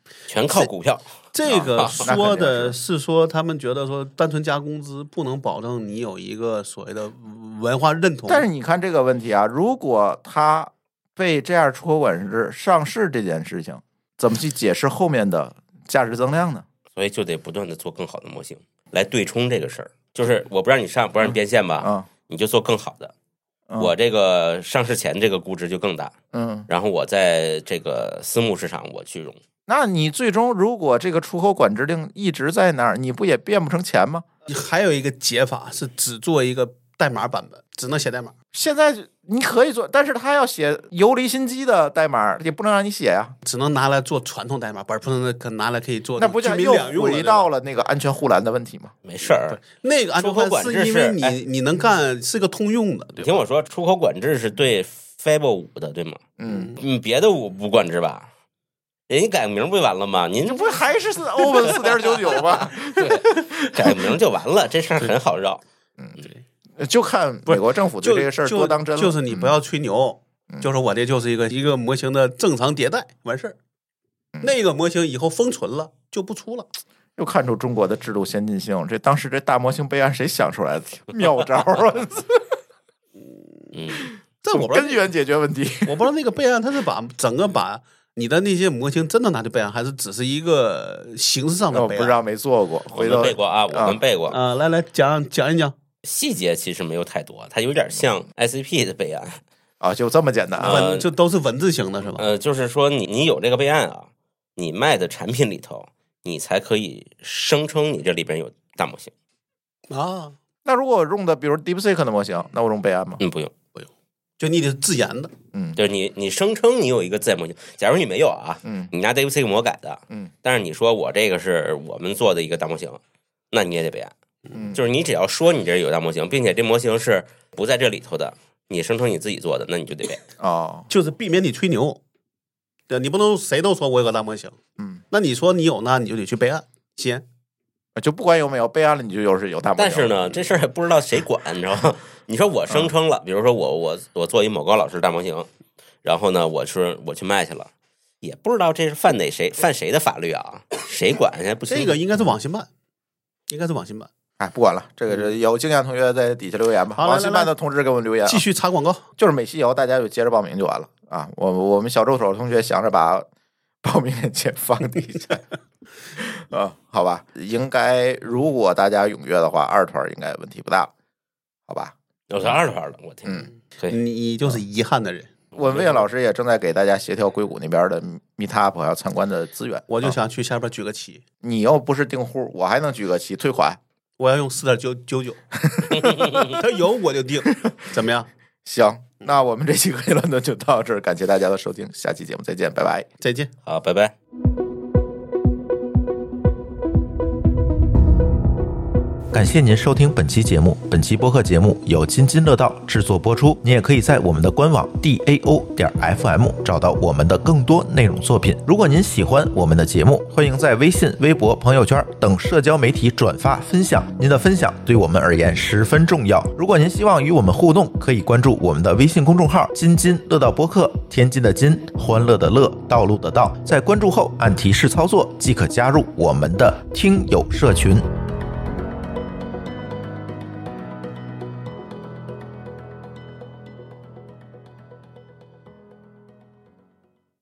全靠股票。 这个说的是说他们觉得说单纯加工资不能保证你有一个所谓的文化认同。 但是你看这个问题啊，如果他被这样出口管制上市这件事情，怎么去解释后面的价值增量呢？ 所以就得不断的做更好的模型来对冲这个事儿。就是我不让你上，不让你变现吧，你就做更好的。我这个上市前这个估值就更大，然后我在这个私募市场我去融。 那你最终如果这个出口管制令一直在那儿，你不也变不成钱吗？ 还有一个解法是只做一个代码版本，只能写代码。 现在你可以做，但是他要写游离心机的代码，也不能让你写呀， 只能拿来做传统代码，而不能拿来可以做。 那不就又回到了那个安全护栏的问题吗？ 没事儿， 那个安全护栏是因为你能干是个通用的。 你听我说，出口管制是对 Fable 5的，对吗？别的5不管制吧？人家改个名不就完了吗？您这不还是 Open 4.99 吗？ 对，改个名就完了，这事儿很好绕。 对，就看美国政府对这个事儿多当真了。 就是你不要吹牛，就是我这就是一个模型的正常迭代完事儿。那个模型以后封存了就不出了。 又看出中国的制度先进性。这当时这大模型备案谁想出来的妙招啊？ 这我不知道根源解决问题。 我不知道那个备案他是把你的那些模型真的拿去备案，还是只是一个形式上的备案？ 不知道，没做过。 我们背过啊，我们背过啊。来讲一讲细节，其实没有太多，它有点像 ICP 的备案啊，就这么简单。 就都是文字型的是吧？ 就是说你有这个备案啊，你卖的产品里头，你才可以声称你这里边有大模型啊。 那如果我用的比如 DeepSeek 的模型，那我用备案吗？ 不用。 就你得自研的， 就是你声称你有一个自研模型，假如你没有啊，你拿 DeepSeek 模改的，但是你说我这个是我们做的一个大模型，那你也得备案，就是你只要说你这有大模型，并且这模型是不在这里头的，你声称你自己做的，那你就得备就是避免你吹牛，对，你不能谁都说我有个大模型，那你说你有呢，你就得去备案先。 就不管有没有备案了，你就有大模型。 但是呢，这事儿也不知道谁管，你知道吗？你说我声称了，比如说我做一某高老师大模型，然后呢，我去卖去了，也不知道这是犯谁的法律啊？谁管？现在不清楚。 这个应该是网信办， 哎，不管了，这个有经验同学在底下留言吧。网信办的同志给我们留言， 继续插广告， 就是美西游，大家就接着报名就完了啊。我们小助手同学想着把报名链接放底下。好吧，应该如果大家踊跃的话，2团应该问题不大，好吧？ 有是2团了，我天， 你就是遗憾的人。 我们魏老师也正在给大家协调硅谷那边的 Meetup 还有参观的资源， 我就想去下边举个旗。 你又不是订户，我还能举个旗退款？ 我要用4.99，他有我就订，怎么样？ 行，那我们这期科技乱炖就到这儿，感谢大家的收听，下期节目再见，拜拜， 再见， 好，拜拜。 感谢您收听本期节目。本期播客节目由津津乐道制作播出。你也可以在我们的官网 DAO.FM 找到我们的更多内容作品。如果您喜欢我们的节目，欢迎在微信、微博、朋友圈等社交媒体转发分享。您的分享对我们而言十分重要。如果您希望与我们互动，可以关注我们的微信公众号津津乐道播客，天津的津，欢乐的乐，道路的道。在关注后按提示操作即可加入我们的听友社群。